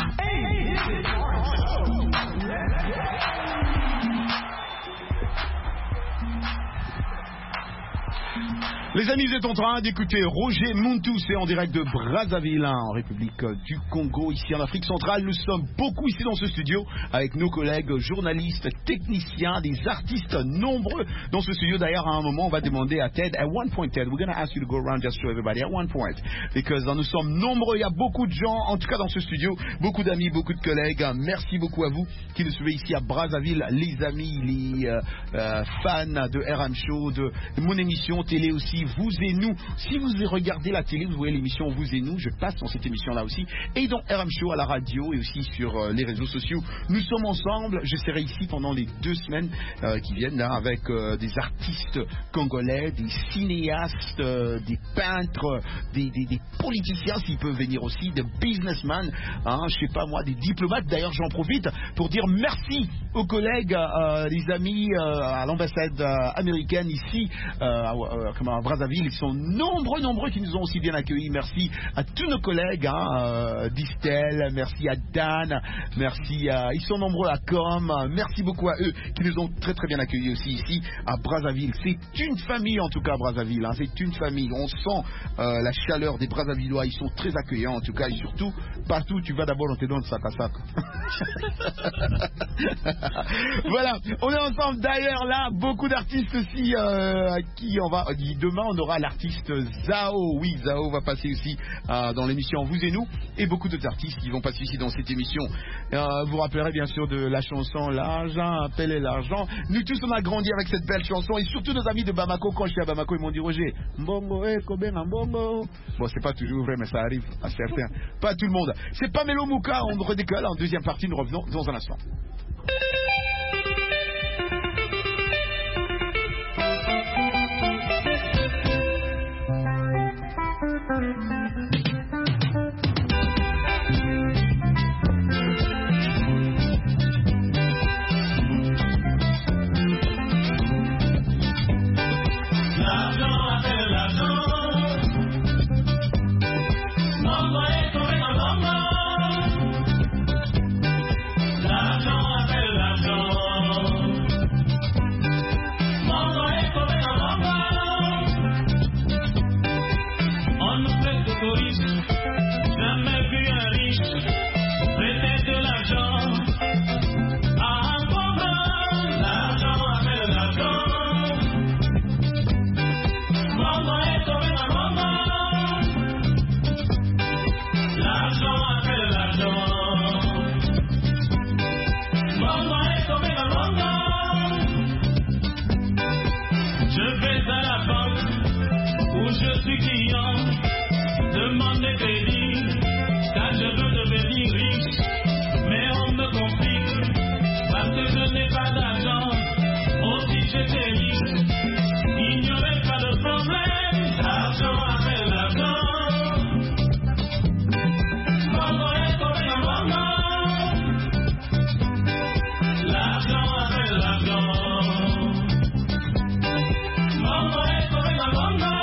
Les amis, vous êtes en train d'écouter Roger Montou, c'est en direct de Brazzaville, hein, en République du Congo, ici en Afrique centrale. Nous sommes beaucoup ici dans ce studio avec nos collègues journalistes, techniciens, des artistes nombreux dans ce studio. D'ailleurs, à un moment, on va demander à Ted, at one point, Ted, we're going to ask you to go around just show everybody at one point, because uh, nous sommes nombreux, il y a beaucoup de gens, en tout cas dans ce studio, beaucoup d'amis, beaucoup de collègues. Merci beaucoup à vous qui nous suivez ici à Brazzaville, les amis, les euh, euh, fans de R M Show, de mon émission télé aussi. Vous et nous. Si vous regardez la télé, vous voyez l'émission Vous et nous, je passe dans cette émission-là aussi. Et dans R M Show à la radio et aussi sur euh, les réseaux sociaux. Nous sommes ensemble. Je serai ici pendant les deux semaines euh, qui viennent là, avec euh, des artistes congolais, des cinéastes, euh, des peintres, des, des, des politiciens s'ils peuvent venir aussi, des businessmen, hein, je sais pas moi, des diplomates. D'ailleurs, j'en profite pour dire merci aux collègues, euh, les amis euh, à l'ambassade euh, américaine ici, euh, euh, comment, à Brazzaville. Ils sont nombreux, nombreux qui nous ont aussi bien accueillis. Merci à tous nos collègues, hein, euh, d'Istel, merci à Dan, merci à, ils sont nombreux à Com, merci beaucoup à eux qui nous ont très très bien accueillis aussi ici à Brazzaville. C'est une famille en tout cas, Brazzaville, hein, c'est une famille. On sent euh, la chaleur des Brazzavillois, ils sont très accueillants en tout cas, et surtout partout où tu vas d'abord on te donne sac à sac. Voilà, on est ensemble. D'ailleurs là, beaucoup d'artistes aussi euh, à qui on va, demain on aura l'artiste Zao. Oui, Zao va passer aussi euh, dans l'émission Vous et nous, et beaucoup d'autres artistes qui vont passer ici dans cette émission. Euh, vous rappellerez bien sûr de la chanson L'argent appelle l'argent. Nous tous on a grandi avec cette belle chanson, et surtout nos amis de Bamako. Quand je suis à Bamako, ils m'ont dit Roger, Mbongo, eh, Koben, Mbongo. Bon, c'est pas toujours vrai, mais ça arrive à certains. Pas à tout le monde. C'est pas Melo Mouka, on redécolle en deuxième partie, nous revenons dans un instant. Mama suis client de mon crédit, car je veux devenir riche, mais on me complique, parce que je n'ai pas d'argent, aussi j'étais riche, il n'y aurait pas de problème, l'argent après l'argent. Maman est comme un maman, l'argent après l'argent. Maman est comme un maman.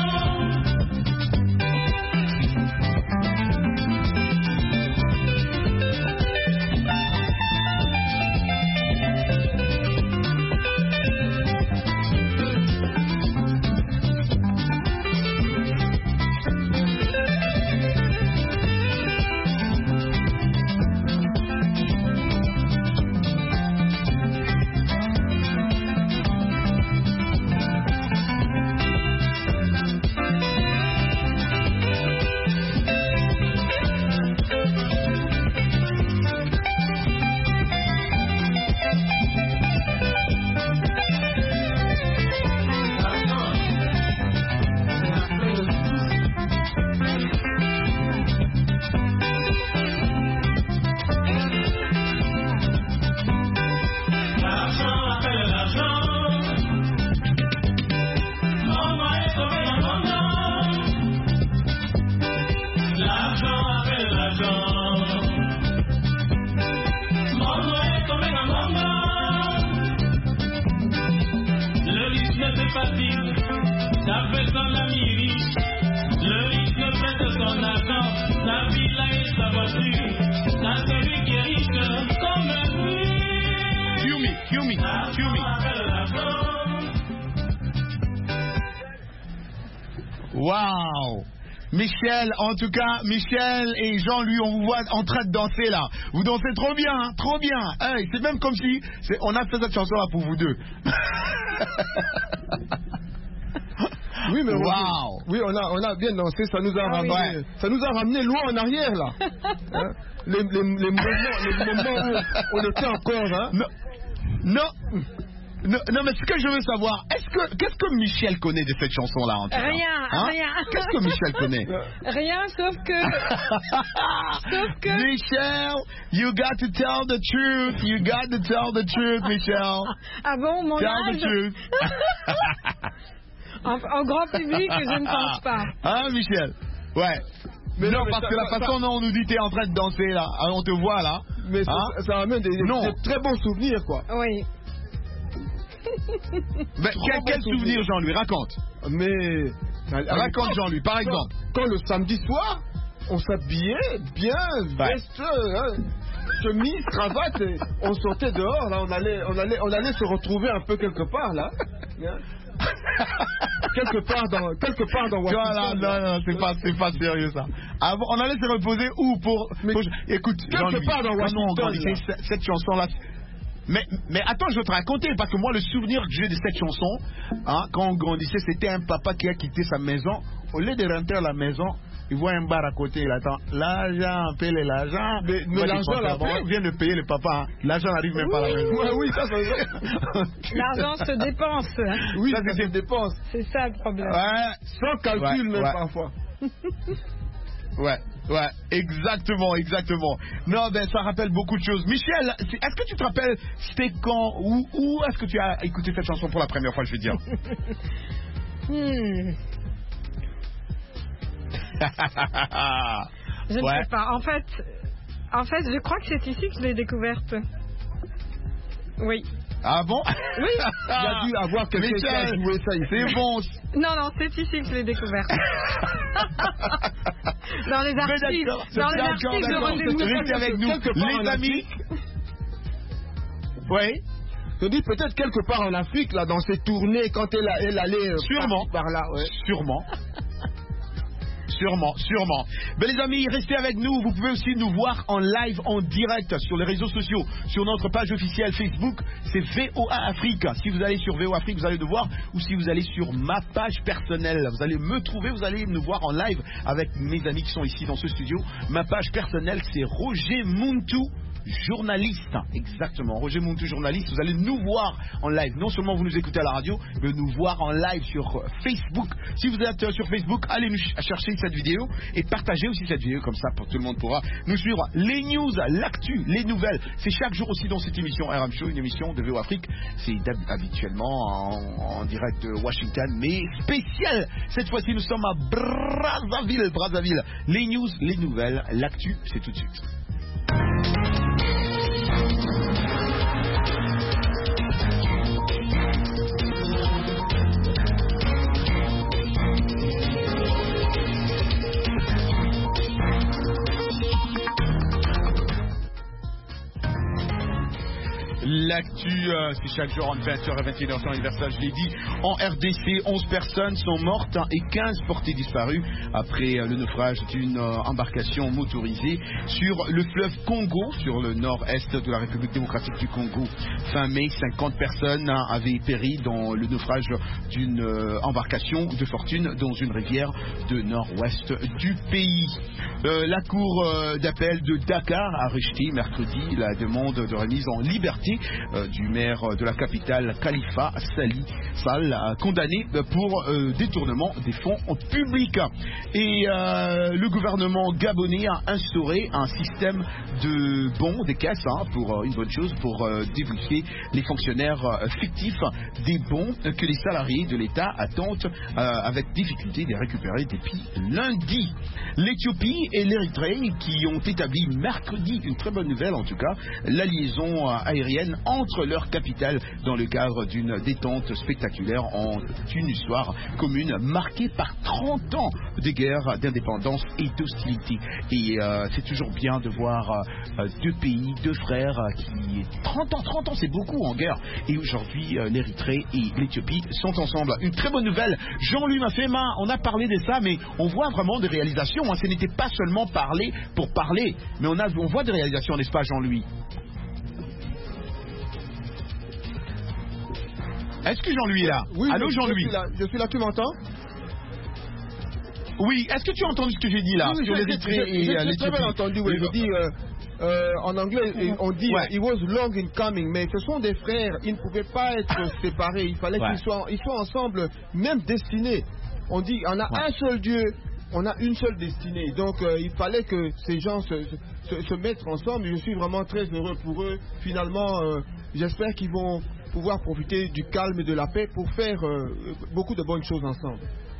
Waouh! Michel, en tout cas, Michel et Jean-Louis, on vous voit en train de danser là. Vous dansez trop bien, hein, trop bien. Hey, c'est même comme si c'est, on a fait cette chanson là pour vous deux. Oui, mais wow. Oui, on a, on a bien dansé, ça nous a ah, ramené, oui. ça nous a ramené loin en arrière là. Hein? les, les, les, moments, les moments où on était encore. Hein? Non. non. Non, non, mais ce que je veux savoir, est-ce que qu'est-ce que Michel connaît de cette chanson-là en tout cas? Rien, hein? rien. Qu'est-ce que Michel connaît? Rien, sauf que, sauf que. Michel, you got to tell the truth. You got to tell the truth, Michel. Ah bon, mon tell âge. The truth. en, en grand public, je ne pense pas. Hein, Michel? Ouais. Mais non, non mais parce ça, que la ça, façon ça... dont on nous dit t'es en train de danser là, on te voit là. Mais hein? ça, ça ramène des, des, des très bons souvenirs, quoi. Oui. Mais quel, quel souvenir, Jean-Louis? Raconte. Mais raconte, Jean-Louis, par exemple. Quand, quand le samedi soir, on s'habillait bien, ouais. veste, hein, chemise, cravate, et on sortait dehors. Là, on allait, on allait, on allait se retrouver un peu quelque part là. quelque part dans, quelque part dans Washington. Non, non, non, c'est pas, c'est pas sérieux ça. Avant, on allait se reposer où pour, pour écoute, quelque part dans Washington. Cette, cette chanson là. Mais, mais attends, je vais te raconter, parce que moi, le souvenir que j'ai de cette chanson, hein, quand on grandissait, c'était un papa qui a quitté sa maison. Au lieu de rentrer à la maison, il voit un bar à côté, il attend. L'argent, paye l'argent. Mais, mais l'argent, là-bas, il vient de payer le papa. Hein. L'argent n'arrive même oui, pas à la maison. Ouais, oui, ça, ça l'argent se dépense. Oui, ça, c'est se dépense. C'est ça le problème. Ouais. Sans calcul, ouais, même ouais. parfois. Ouais, ouais, exactement, exactement. Non, ben ça rappelle beaucoup de choses. Michel, est-ce que tu te rappelles, c'était quand, où, où est-ce que tu as écouté cette chanson pour la première fois, je veux dire? hmm. Je ne ouais. sais pas. En fait, en fait, je crois que c'est ici que je l'ai découverte. Oui. Ah bon? Oui. Il y a dû avoir quelqu'un qui a joué ça ici. C'est bon. Non, non, c'est ici que je l'ai découverte. Dans les archives. Dans les archives de Rendez-vous. Restez avec nous, les amis. Oui. Je dis peut-être quelque part en Afrique, là, dans ses tournées, quand elle, elle allait sûrement par là. Ouais. Sûrement. Sûrement, sûrement. Mais les amis, restez avec nous. Vous pouvez aussi nous voir en live, en direct sur les réseaux sociaux, sur notre page officielle Facebook. C'est V O A Afrique. Si vous allez sur V O A Afrique, vous allez nous voir. Ou si vous allez sur ma page personnelle, vous allez me trouver. Vous allez nous voir en live avec mes amis qui sont ici dans ce studio. Ma page personnelle, c'est Roger Muntu journaliste. Exactement, Roger Muntu, journaliste. Vous allez nous voir en live. Non seulement vous nous écoutez à la radio, mais nous voir en live sur Facebook. Si vous êtes sur Facebook, allez nous chercher cette vidéo et partagez aussi cette vidéo, comme ça pour tout le monde pourra nous suivre. Les news, l'actu, les nouvelles, c'est chaque jour aussi dans cette émission R M Show, une émission de V O Afrique. C'est habituellement en, en direct de Washington, mais spécial. Cette fois-ci, nous sommes à Brazzaville, Brazzaville. Les news, les nouvelles, l'actu, c'est tout de suite. L'actu, euh, c'est chaque jour entre vingt heures et vingt et une heures, anniversaire, je l'ai dit. En R D C, onze personnes sont mortes hein, et quinze portées disparues après euh, le naufrage d'une euh, embarcation motorisée sur le fleuve Congo, sur le nord-est de la République démocratique du Congo. Fin mai, cinquante personnes hein, avaient péri dans le naufrage d'une euh, embarcation de fortune dans une rivière de nord-ouest du pays. Euh, la cour euh, d'appel de Dakar a rejeté mercredi la demande de remise en liberté Euh, du maire de la capitale Khalifa Sali Sall, euh, condamné pour euh, détournement des fonds publics. Et euh, le gouvernement gabonais a instauré un système de bons, des caisses, hein, pour euh, une bonne chose, pour euh, débusquer les fonctionnaires euh, fictifs des bons que les salariés de l'État attendent euh, avec difficulté de récupérer depuis lundi. L'Éthiopie et l'Érythrée qui ont établi mercredi, une très bonne nouvelle en tout cas, la liaison euh, aérienne entre leurs capitales dans le cadre d'une détente spectaculaire en une histoire commune marquée par trente ans de guerre, d'indépendance et d'hostilité. Et euh, c'est toujours bien de voir euh, deux pays, deux frères euh, qui... trente ans, trente ans c'est beaucoup en guerre. Et aujourd'hui, euh, l'Érythrée et l'Éthiopie sont ensemble. Une très bonne nouvelle. Jean-Louis Mafema, on a parlé de ça, mais on voit vraiment des réalisations. Hein. Ce n'était pas seulement parler pour parler, mais on, a, on voit des réalisations, n'est-ce pas Jean-Louis? Est-ce que Jean-Louis est là? Oui, allô je, Jean-Louis? Je suis là, je suis là, tu m'entends? Oui, est-ce que tu as entendu ce que j'ai dit là? Oui, sur j'ai très bien entendu, oui, je dis, euh, euh, en anglais, on dit ouais. It was long in coming, mais ce sont des frères, ils ne pouvaient pas être séparés, il fallait ouais. qu'ils soient, ils soient ensemble, même destinés. On dit, on a ouais. un seul Dieu, on a une seule destinée, donc euh, il fallait que ces gens se, se, se mettent ensemble, je suis vraiment très heureux pour eux, finalement, euh, j'espère qu'ils vont pouvoir profiter du calme et de la paix pour faire euh, beaucoup de bonnes choses ensemble.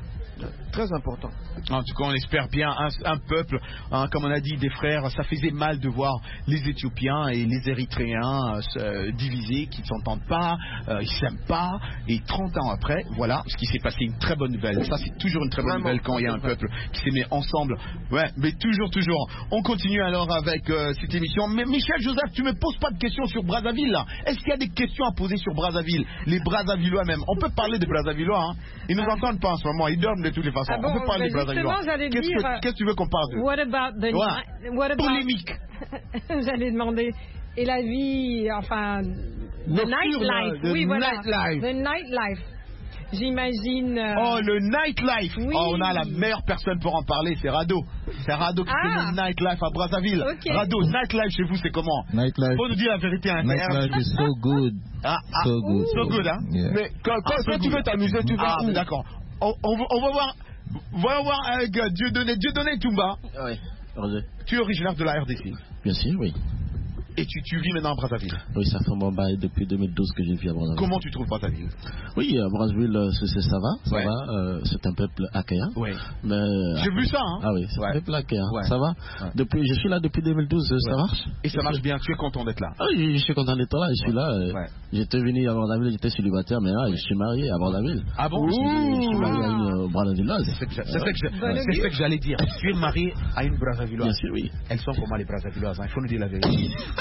Très important. En tout cas, on espère bien un, un peuple, hein, comme on a dit, des frères. Ça faisait mal de voir les Éthiopiens et les Érythréens euh, se diviser, qui ne s'entendent pas, euh, ils ne s'aiment pas. Et trente ans après, voilà ce qui s'est passé. Une très bonne nouvelle. Ça, c'est toujours une très bonne Vraiment, nouvelle quand il y a un peuple qui se met ensemble. Ouais, mais toujours, toujours. On continue alors avec euh, cette émission. Mais Michel Joseph, tu me poses pas de questions sur Brazzaville là. Est-ce qu'il y a des questions à poser sur Brazzaville? Les Brazzavillois même. On peut parler des Brazzavillois. Hein. Ils ne nous entendent pas en ce moment. Ils dorment de toutes les façons. Ah bon, on peut parler des Brazzavillois. Qu'est-ce que, qu'est-ce que tu veux qu'on parle de? What about the voilà. what about... Polémique. J'allais demander. Et la vie, enfin, the nightlife. The oui, voilà. Nightlife. The nightlife. J'imagine. Euh... Oh, le nightlife. Oui. Oh, on a la meilleure personne pour en parler, c'est Rado. C'est Rado qui ah. fait le nightlife à Brazzaville. Okay. Rado, nightlife chez vous, c'est comment? Nightlife. Faut nous dire la vérité. Hein, nightlife is so good. Ah, ah, so good. So good, hein? Yeah. Mais quand, quand, ah, quand so tu good. veux t'amuser, tu vas ah, où? D'accord. On, on, on va voir. On va voir avec Dieudonné. Dieudonné Toumba. Ah oui, Roger. Tu es originaire de la R D C? Bien sûr, oui. Et tu, tu vis maintenant à Brazzaville? Oui, ça fait un bon bail depuis deux mille douze que je vis à Brazzaville. Comment tu trouves Brazzaville? Oui, à Brazzaville, c'est, c'est, ça va, ça ouais. va. Euh, c'est un peuple accueillant. Oui. Mais, j'ai vu ça, hein? Ah oui, c'est ouais. un peuple accueillant. Ouais. Ça va. Ouais. Depuis, je suis là depuis deux mille douze, ouais. ça marche? Et ça marche bien, tu es content d'être là? Ah oui, je suis content d'être là, je suis ouais. là. Euh, ouais. J'étais venu à Brazzaville, j'étais célibataire, mais là, ouais. je suis marié à Brazzaville. Ah bon? Je suis, je suis marié à une Brazzavilloise. C'est ce que, que, que j'allais dire. Tu es marié à une Brazzavilloise? Bien sûr, oui. Elles sont comment les Brazzavilloises? Il faut nous dire la vérité.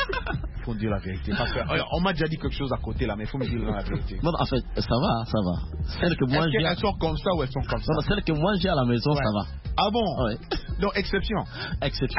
Il faut nous dire la vérité. Parce que, alors, on m'a déjà dit quelque chose à côté là, mais il faut me dire la vérité. Non, en fait, ça va, ça va. Celles que moi Est-ce j'ai. Elles sont comme ça ou elles sont comme ça? Non, celles que moi j'ai à la maison, ouais. ça va. Ah bon? Ouais. Donc, exception. Exception.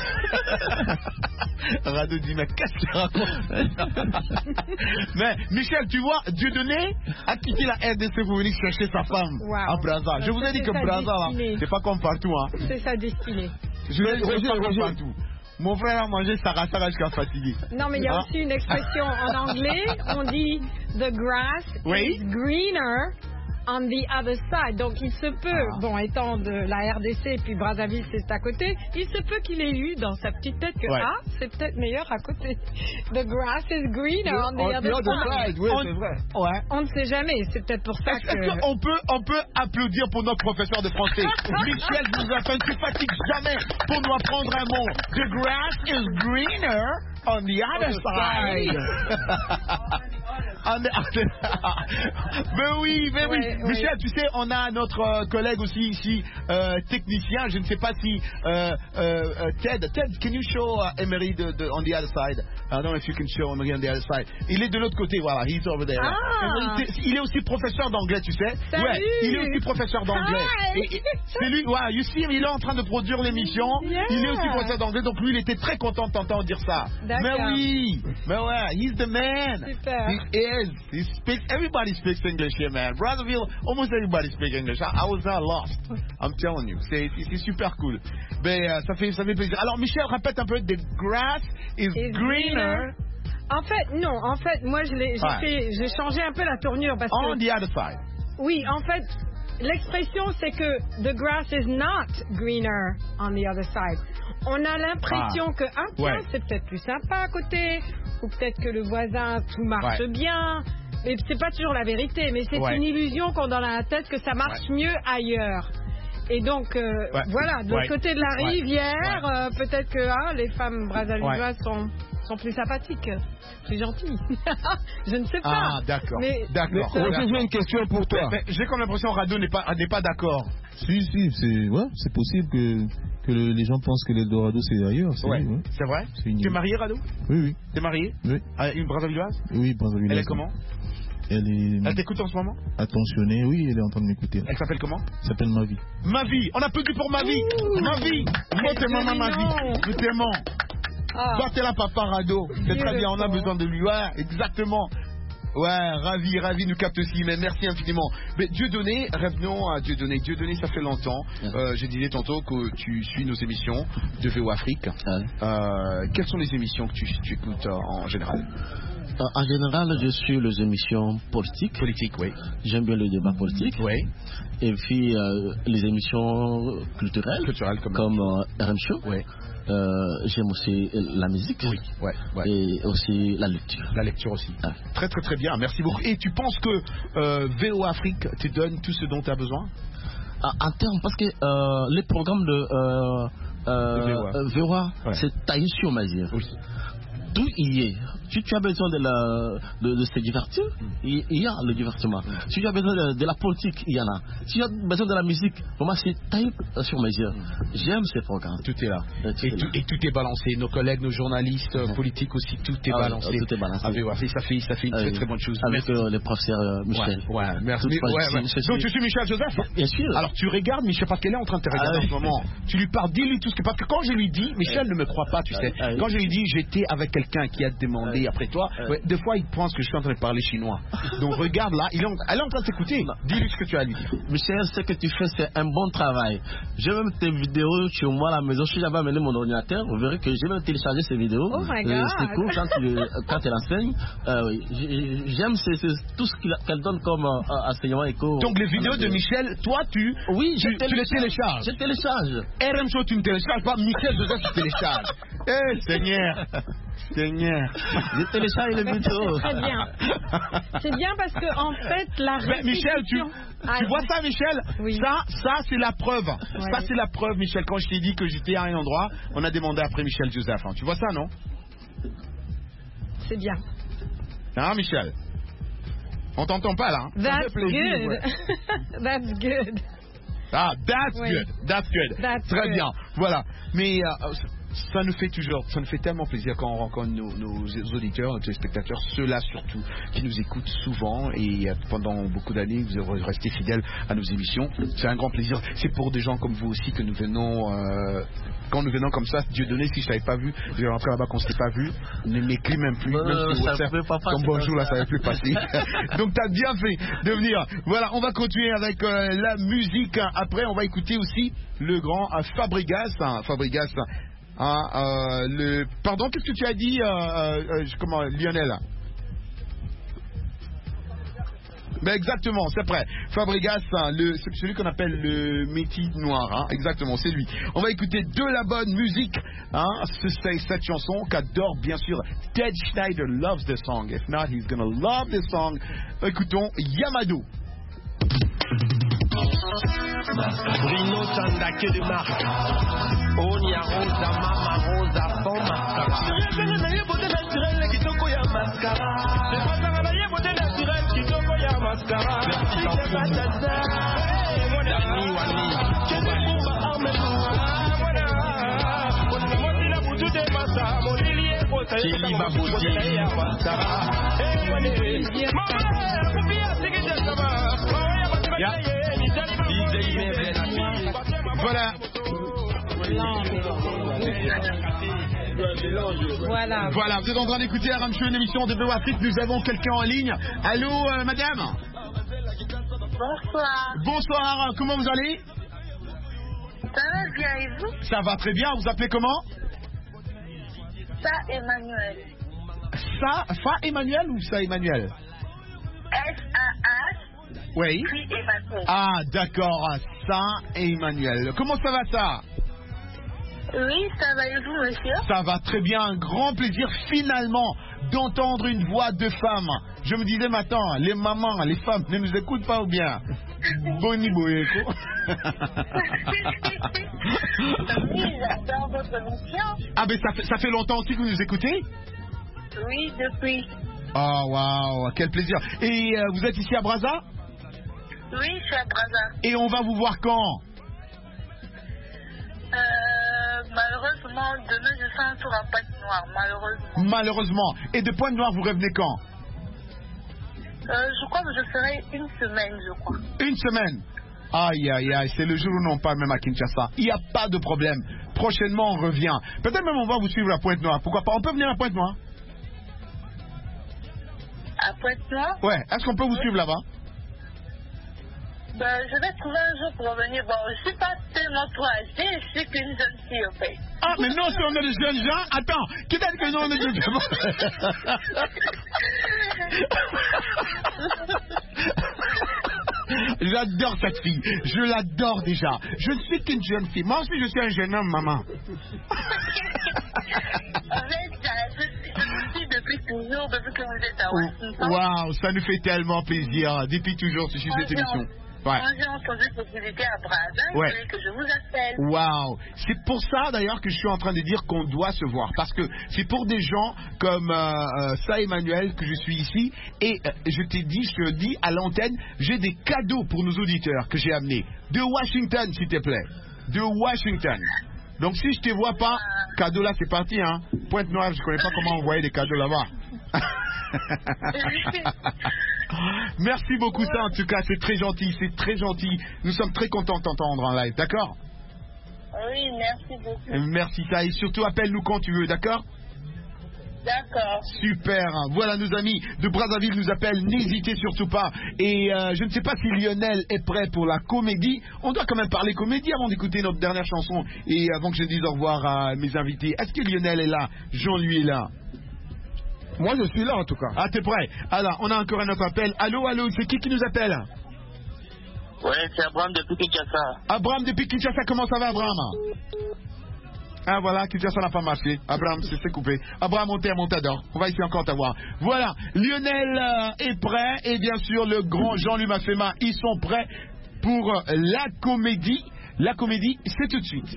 Rado dit, mais qu'est-ce qu'il raconte? Mais, Michel, tu vois, Dieudonné a quitté la R D C pour venir chercher sa femme wow. à Brazza. Je vous ai dit que Brazza, là, c'est pas comme partout. Hein. C'est sa destinée. Je vous ai dit que c'est pas comme partout. Mon frère a mangé Sarah Sarah jusqu'à fatigué. Non, mais il y a aussi une expression en anglais. On dit the grass oui? is greener on the other side. Donc il se peut, ah. bon, étant de la R D C et puis Brazzaville c'est à côté, il se peut qu'il ait eu dans sa petite tête que ouais. ah, c'est peut-être meilleur à côté. The grass is greener on the other side. Oui, on, c'est vrai. Ouais. On ne sait jamais, c'est peut-être pour ça est-ce, que... Est-ce qu'on peut, on peut applaudir pour notre professeur de français. Michel nous apprend, tu fatigue jamais pour nous apprendre un mot. The grass is greener on the other side. Mais oui, mais oui. Ouais, Michel, oui. tu sais, on a notre euh, collègue aussi ici, euh, technicien. Je ne sais pas si euh, euh, Ted, Ted, can you show uh, Emery the, the, on the other side? I don't know if you can show Emery on the other side. Il est de l'autre côté, voilà, he's over there. Ah. Emery, il est aussi professeur d'anglais, tu sais. Salut. Ouais, il est aussi professeur d'anglais. Et, et, c'est lui, ouais, you see him, il est en train de produire l'émission. Yeah. Il est aussi professeur d'anglais, donc lui, il était très content de t'entendre dire ça. D'accord. Mais oui, mais ouais, he's the man. Super. He is. He speaks. Everybody speaks English here, man. Brazzaville, almost everybody speaks English. I, I was not lost. I'm telling you, c'est, c'est super cool. Mais euh, ça fait, ça fait plaisir. Alors Michel, répète un peu. The grass is, is greener. greener. En fait, non. En fait, moi, je l'ai, j'ai, ouais. fait, j'ai changé un peu la tournure parce on que. the other side. Oui, en fait, l'expression c'est que the grass is not greener on the other side. On a l'impression ah. que ah tiens, ouais. c'est peut-être plus sympa à côté, ou peut-être que le voisin tout marche ouais. bien. Mais c'est pas toujours la vérité, mais c'est ouais. une illusion qu'on a dans la tête que ça marche ouais. mieux ailleurs. Et donc, euh, ouais. voilà, de l'autre ouais. côté de la ouais. rivière, ouais. Euh, peut-être que ah, les femmes brassavilloises ouais. sont, sont plus sympathiques, plus gentilles. Je ne sais pas. Ah, d'accord. Mais, d'accord. Mais, d'accord. J'ai une question pour toi. Mais, mais, j'ai comme l'impression que Rado n'est pas, n'est pas d'accord. Si, si, c'est, ouais, c'est possible que, que le, les gens pensent que l'Eldorado c'est ailleurs. C'est, ouais. ouais. c'est vrai. C'est une... Tu es marié, Rado? Oui, oui. Tu es marié? Oui. À une brassavilloise? Oui, brassavilloise. Elle est comment? Elle est... Elle t'écoute en ce moment? Attentionnée, oui, elle est en train de m'écouter. Elle s'appelle comment? Elle s'appelle Mavi. Mavi, on applaudit pour Mavi. Mavi, moi t'es maman Mavi, nous t'aimons. Ah. Toi t'es là papa Rado, c'est très bien, on a besoin de lui, ouais, exactement. Ouais, ravi, ravi, nous capte aussi, mais merci infiniment. Mais Dieudonné, revenons à Dieudonné. Dieudonné, ça fait longtemps. Euh, j'ai dit tantôt que tu suis nos émissions de V O Afrique. Euh, quelles sont les émissions que tu, tu écoutes euh, en général? Euh, en général, je suis les émissions politiques. Politique, oui. J'aime bien le débat politique. Oui. Et puis euh, les émissions culturelles, culturelles comme, comme euh, R M Show. Oui. Euh, j'aime aussi la musique. Oui. Ouais, ouais. Et aussi la lecture. La lecture aussi. Ah. Très très très bien. Merci beaucoup. Et tu penses que euh, V O Afrique te donne tout ce dont tu as besoin? En, en termes, parce que euh, les programmes de, euh, euh, de V O A, V O A ouais. c'est taillé sur mesure. Oui. Tout y est. Si tu as besoin de, la, de, de se divertir, il y a le divertissement. Mm. Si tu as besoin de, de la politique, il y en a. Si tu as besoin de la musique, pour moi, c'est taillé sur mesure. Mm. J'aime ces programmes. Tout est là. Et tout, et, est, tout, là. et tout est balancé. Nos collègues, nos journalistes mm. politiques aussi, tout est ah, balancé. Oui, tout est balancé. Avec, ça, fait, ça fait une ah, très, très bonne chose. Avec euh, le professeur euh, Michel. Ouais, ouais merci. Ouais, ouais. Donc, tu suis Michel Joseph? Bien sûr. Alors, tu regardes Michel, parce qu'elle est en train de te regarder ah, en ce moment. Tu lui parles, dis-lui tout ce que... Parce que quand je lui dis, Michel ne me croit pas, tu sais. Quand je lui dis, j'étais avec quelqu'un qui a demandé après toi, ouais, des fois il pense que je suis en train de parler chinois. Donc regarde là, il est en, elle est en train de t'écouter. Dis-lui ce que tu as à lui dire. Michel, ce que tu fais, c'est un bon travail. J'ai même tes vidéos chez moi à la maison. Si j'avais amené mon ordinateur, vous verrez que j'ai même téléchargé ces vidéos. Oh my God. Euh, c'est cool quand, tu, quand elle enseigne. Euh, j'aime c'est, c'est tout ce qu'elle donne comme euh, enseignement éco. Donc les vidéos de Michel, toi tu, oui, tu, tu les télécharges. Je télécharge. R M Show, tu ne télécharges pas. Michel Joseph, tu télécharges. Eh hey, Seigneur, Seigneur. Je télécharge les vidéos. C'est très bien. C'est bien parce que en fait la répétition... Michel, tu, ah, tu vois ça, Michel? Oui. Ça, ça c'est la preuve. Ouais. Ça c'est la preuve, Michel. Quand je t'ai dit que j'étais à un endroit, on a demandé après Michel Joseph. Hein. Tu vois ça, non? C'est bien. Hein, Michel? On t'entend pas là. Hein? That's good. Ouais. That's good. Ah, that's oui. good. That's good. That's Très good. bien. Voilà. Mais euh, ça nous fait toujours, ça nous fait tellement plaisir quand on rencontre nos, nos auditeurs, nos téléspectateurs, ceux-là surtout, qui nous écoutent souvent et euh, pendant beaucoup d'années, vous avez resté fidèles à nos émissions. C'est un grand plaisir. C'est pour des gens comme vous aussi que nous venons, euh, quand nous venons comme ça, Dieudonné, si je t'avais pas vu, je vais rentrer là-bas qu'on ne s'était pas vu, ne m'écris même plus, non, même non, sur WhatsApp, comme bonjour là, ça n'avait plus passer. Donc t'as bien fait de venir. Voilà, on va continuer avec euh, la musique. Après, on va écouter aussi le grand euh, Fabregas. Hein, Fabregas. Hein, euh, le... Pardon, qu'est-ce que tu as dit, euh, euh, comment, Lionel? Ben exactement, c'est prêt. Fabregas, hein, le, celui qu'on appelle le métis noir, hein, exactement, c'est lui. On va écouter de la bonne musique, hein, c'est cette chanson qu'adore bien sûr Ted Schneider loves the song. If not, he's gonna love the song. Écoutons Yamado. Bruno Sanda que de marque. Onia Rosa, Mama Rosa, Fon Mascara. C'est le meilleur beauté naturel qui toko ya mascara. C'est pas le meilleur beauté naturel qui toko ya mascara. C'est pas ça. Dani Wani. Que de Kumba Armelou. Voilà. On se monte la boutou de massa. Mon lilier pour ça. Kili Babouti. Ya mascara. Eh, Wani. Maman, Koupia, c'est que j'ai ça va. Yeah. Voilà. Voilà. Voilà, vous êtes en train d'écouter R M Show, une émission de V O Afrique. Nous avons quelqu'un en ligne. Allô, euh, madame? Bonsoir. Bonsoir, comment vous allez? Ça va bien et vous? Ça va très bien, vous appelez comment? Ça, Emmanuel. Ça, Fa Emmanuel ou Ça Emmanuel? S A H. Oui. Ah, d'accord, ça Emmanuel. Comment ça va, ça? Oui, ça va et vous, monsieur? Ça va très bien, un grand plaisir finalement d'entendre une voix de femme. Je me disais maintenant, les mamans, les femmes ne nous écoutent pas ou bien? Boni Boyeko. Oui, j'adore votre émission. Ah, mais ça fait, ça fait longtemps aussi que vous nous écoutez? Oui, depuis. Oh, waouh, quel plaisir. Et euh, vous êtes ici à Brazza? Oui, je suis à Brazza. Et on va vous voir quand? Euh, malheureusement, demain je serai un tour à Pointe-Noire, malheureusement. Malheureusement. Et de Pointe-Noire, vous revenez quand? euh, Je crois que je ferai une semaine, je crois. Une semaine? Aïe, aïe, aïe, c'est le jour où on parle même à Kinshasa. Il n'y a pas de problème. Prochainement, on revient. Peut-être même on va vous suivre à Pointe-Noire. Pourquoi pas? On peut venir à Pointe-Noire? À Pointe-Noire? Ouais, est-ce qu'on peut vous suivre là-bas? Ben, je vais trouver un jour pour revenir. Bon, je suis pas tellement trop âgée, je suis qu'une jeune fille, au fait. Ah, mais non, si on est des jeunes gens, attends, qui t'a dit que nous on est des jeunes gens? J'adore cette fille, je l'adore déjà. Je ne suis qu'une jeune fille, moi aussi je suis un jeune homme, maman. En fait, je suis depuis toujours, depuis que vous êtes à Washington. Waouh, ça nous fait tellement plaisir, depuis toujours, je suis cette émission. Ouais. Quand j'ai entendu que vous étiez à Brazza, ouais. Je voulais que je vous appelle. Waouh, c'est pour ça d'ailleurs que je suis en train de dire qu'on doit se voir. Parce que c'est pour des gens comme euh, euh, ça, Emmanuel, que je suis ici. Et euh, je t'ai dit, je te dis à l'antenne, j'ai des cadeaux pour nos auditeurs que j'ai amenés. De Washington, s'il te plaît. De Washington. Donc si je te vois pas, cadeau là, c'est parti. Hein. Pointe-Noire, je connais pas comment envoyer des cadeaux là-bas. Merci beaucoup, ça en tout cas, c'est très gentil, c'est très gentil. Nous sommes très contents de t'entendre en live, d'accord? Oui, merci beaucoup. Merci, ça, et surtout appelle-nous quand tu veux, d'accord? D'accord. Super, voilà nos amis de Brazzaville nous appellent, n'hésitez surtout pas. Et euh, je ne sais pas si Lionel est prêt pour la comédie. On doit quand même parler comédie avant d'écouter notre dernière chanson et avant que je dise au revoir à mes invités. Est-ce que Lionel est là? Jean lui est là? Moi je suis là en tout cas. Ah, t'es prêt? Alors, on a encore un autre appel. Allô, allô, c'est qui qui nous appelle? Ouais, c'est Abraham depuis Kinshasa. Abraham depuis Kinshasa, comment ça va, Abraham? Ah voilà, Kinshasa n'a pas marché. Abraham, c'est coupé. Abraham, on t'aime, on t'adore. On va ici encore t'avoir. Voilà, Lionel euh, est prêt. Et bien sûr, le grand Jean-Louis Massema, ils sont prêts pour euh, la comédie. La comédie, c'est tout de suite.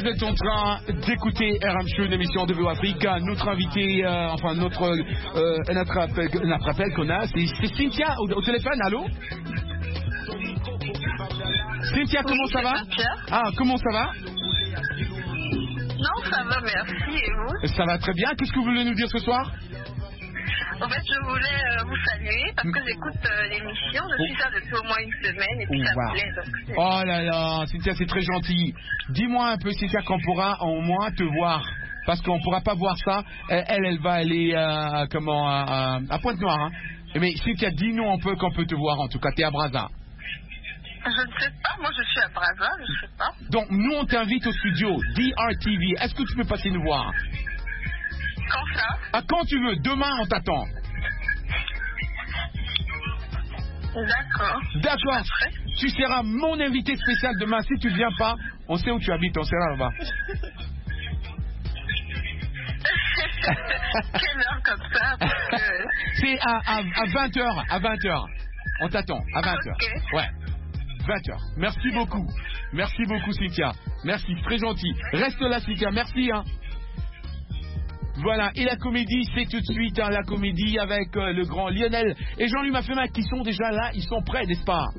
Vous êtes en train d'écouter R M Show, une émission de V O Afrique. Notre invité, euh, enfin notre, euh, notre appel, notre appel qu'on a, c'est, c'est Cynthia au, au téléphone. Allô? Cynthia, comment ça va? Ah, comment ça va? Non, ça va, merci. Et vous? Ça va très bien. Qu'est-ce que vous voulez nous dire ce soir? En fait, je voulais euh, vous saluer parce que j'écoute euh, l'émission. Je suis là depuis au moins une semaine et puis ça me plaît. Donc oh là là, Cynthia, c'est très gentil. Dis-moi un peu, Cynthia, qu'on pourra au moins te voir. Parce qu'on ne pourra pas voir ça. Elle, elle va aller euh, comment, à, à Pointe-Noire. Hein. Mais Cynthia, dis-nous un peu qu'on peut te voir. En tout cas, tu es à Brazza. Je ne sais pas. Moi, je suis à Brazza. Je ne sais pas. Donc, nous, on t'invite au studio D R T V. Est-ce que tu peux passer nous voir? Quand ça? Ah, quand tu veux. Demain, on t'attend. D'accord. D'accord. Tu seras mon invité spécial demain. Si tu ne viens pas, on sait où tu habites. On sera là-bas. Quelle heure comme ça? Parce que... C'est à, à, à vingt heures. À vingt heures. On t'attend. À vingt heures. Okay. Ouais. vingt heures. Merci beaucoup. Merci beaucoup, Cynthia. Merci. Très gentil. Reste là, Cynthia. Merci. Hein. Voilà, et la comédie, c'est tout de suite hein, la comédie avec euh, le grand Lionel et Jean-Louis Mafema qui sont déjà là, ils sont prêts, n'est-ce pas?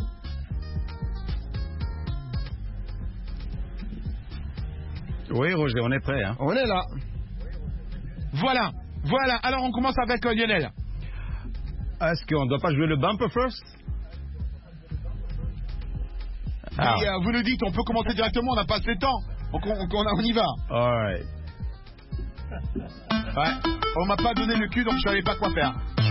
Oui, Roger, on est prêts. Hein. On est là. Voilà, voilà, alors on commence avec euh, Lionel. Est-ce qu'on ne doit pas jouer le bumper first? ah. Et, euh, Vous nous dites, on peut commencer directement, on n'a pas assez de temps, on, on, on, on y va. All right. Ouais, on m'a pas donné le cul donc je savais pas quoi faire.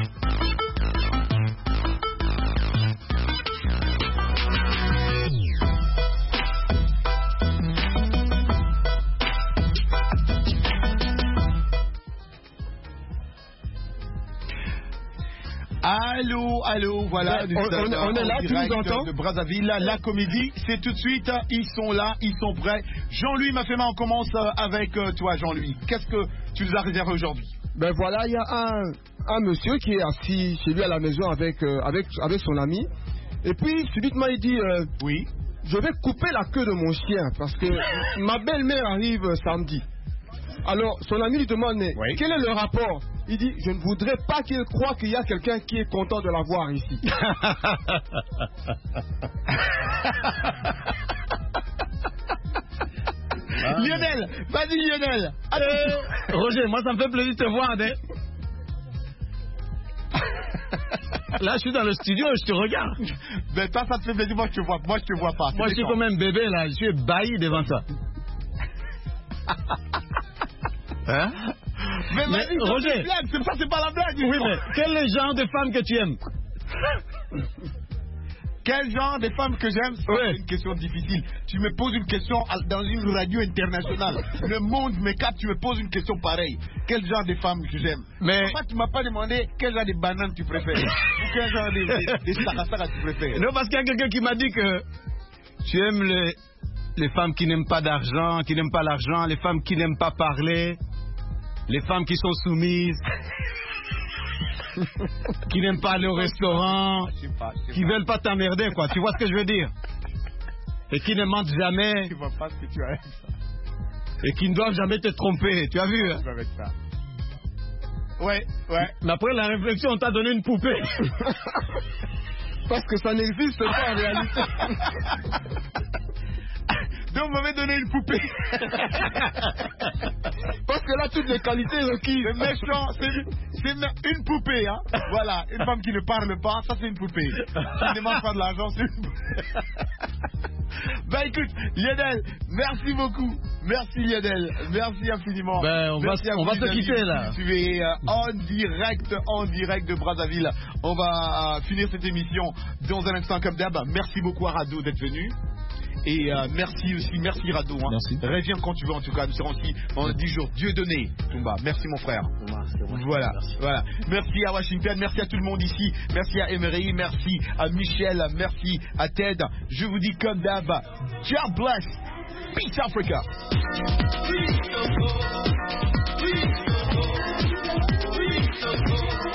Allô, allô, voilà. Ouais, on, on, on est là, tu nous entends? De Brazzaville, la comédie, c'est tout de suite, ils sont là, ils sont prêts. Jean-Louis Mafema, on commence avec toi, Jean-Louis. Qu'est-ce que tu nous as réservé aujourd'hui? Ben voilà, il y a un, un monsieur qui est assis chez lui à la maison avec, euh, avec, avec son ami. Et puis, subitement, il dit euh, oui, je vais couper la queue de mon chien parce que ma belle-mère arrive samedi. Alors, son ami lui demande, mais oui. Quel est le rapport? Il dit, je ne voudrais pas qu'il croie qu'il y a quelqu'un qui est content de la voir ici. ah. Lionel, vas-y Lionel. Euh, Roger, moi ça me fait plaisir de te voir. Hein. Là, je suis dans le studio et je te regarde. Mais toi, ça te fait plaisir, moi je te vois, moi, je te vois pas. Moi, je suis comme un bébé là, je suis ébahi devant toi. Hein? Mais, mais Roger, blague, c'est ça, c'est pas la blague. Oui, mais quel est le genre de femme que tu aimes? Quel genre de femme que j'aime? C'est oui. Une question difficile. Tu me poses une question dans une radio internationale. Le monde me capte, tu me poses une question pareille. Quel genre de femme que j'aime? Mais moi, tu m'as pas demandé quel genre de banane tu préfères ou quel genre de, de, de sarasara tu préfères. Non, parce qu'il y a quelqu'un qui m'a dit que tu aimes les, les femmes qui n'aiment pas d'argent, qui n'aiment pas l'argent, les femmes qui n'aiment pas parler, les femmes qui sont soumises. Qui n'aiment pas aller au restaurant, je sais pas, je sais qui pas. Veulent pas t'emmerder, quoi. Tu vois ce que je veux dire? Et qui ne mentent jamais. Tu vois pas ce que tu as avec ça. Et qui ne doivent jamais te tromper. Tu as vu? Hein? Avec ça. Ouais, ouais. Mais après la réflexion, on t'a donné une poupée. Parce que ça n'existe pas en réalité. Donc, vous m'avez donné une poupée. Parce que là, toutes les qualités requises. C'est méchant, c'est une poupée, hein. Voilà, une femme qui ne parle pas, ça c'est une poupée. Qui ne demande pas de l'argent, c'est une poupée. Ben écoute, Lionel, merci beaucoup. Merci Lionel, merci infiniment. Ben on merci va, on va se quitter là. Tu es euh, en direct, en direct de Brazzaville. On va euh, finir cette émission dans un instant comme d'hab. Merci beaucoup à Rado d'être venu. Et euh, merci aussi, merci Rado. Hein. Merci. Reviens quand tu veux en tout cas. Nous serons ici en dix jours. Dieu donné, Toumba. Merci mon frère. Voilà, merci. Voilà. Merci à Washington, merci à tout le monde ici. Merci à Emery, merci à Michel, merci à Ted. Je vous dis comme d'hab, God bless. Peace Africa. Peace,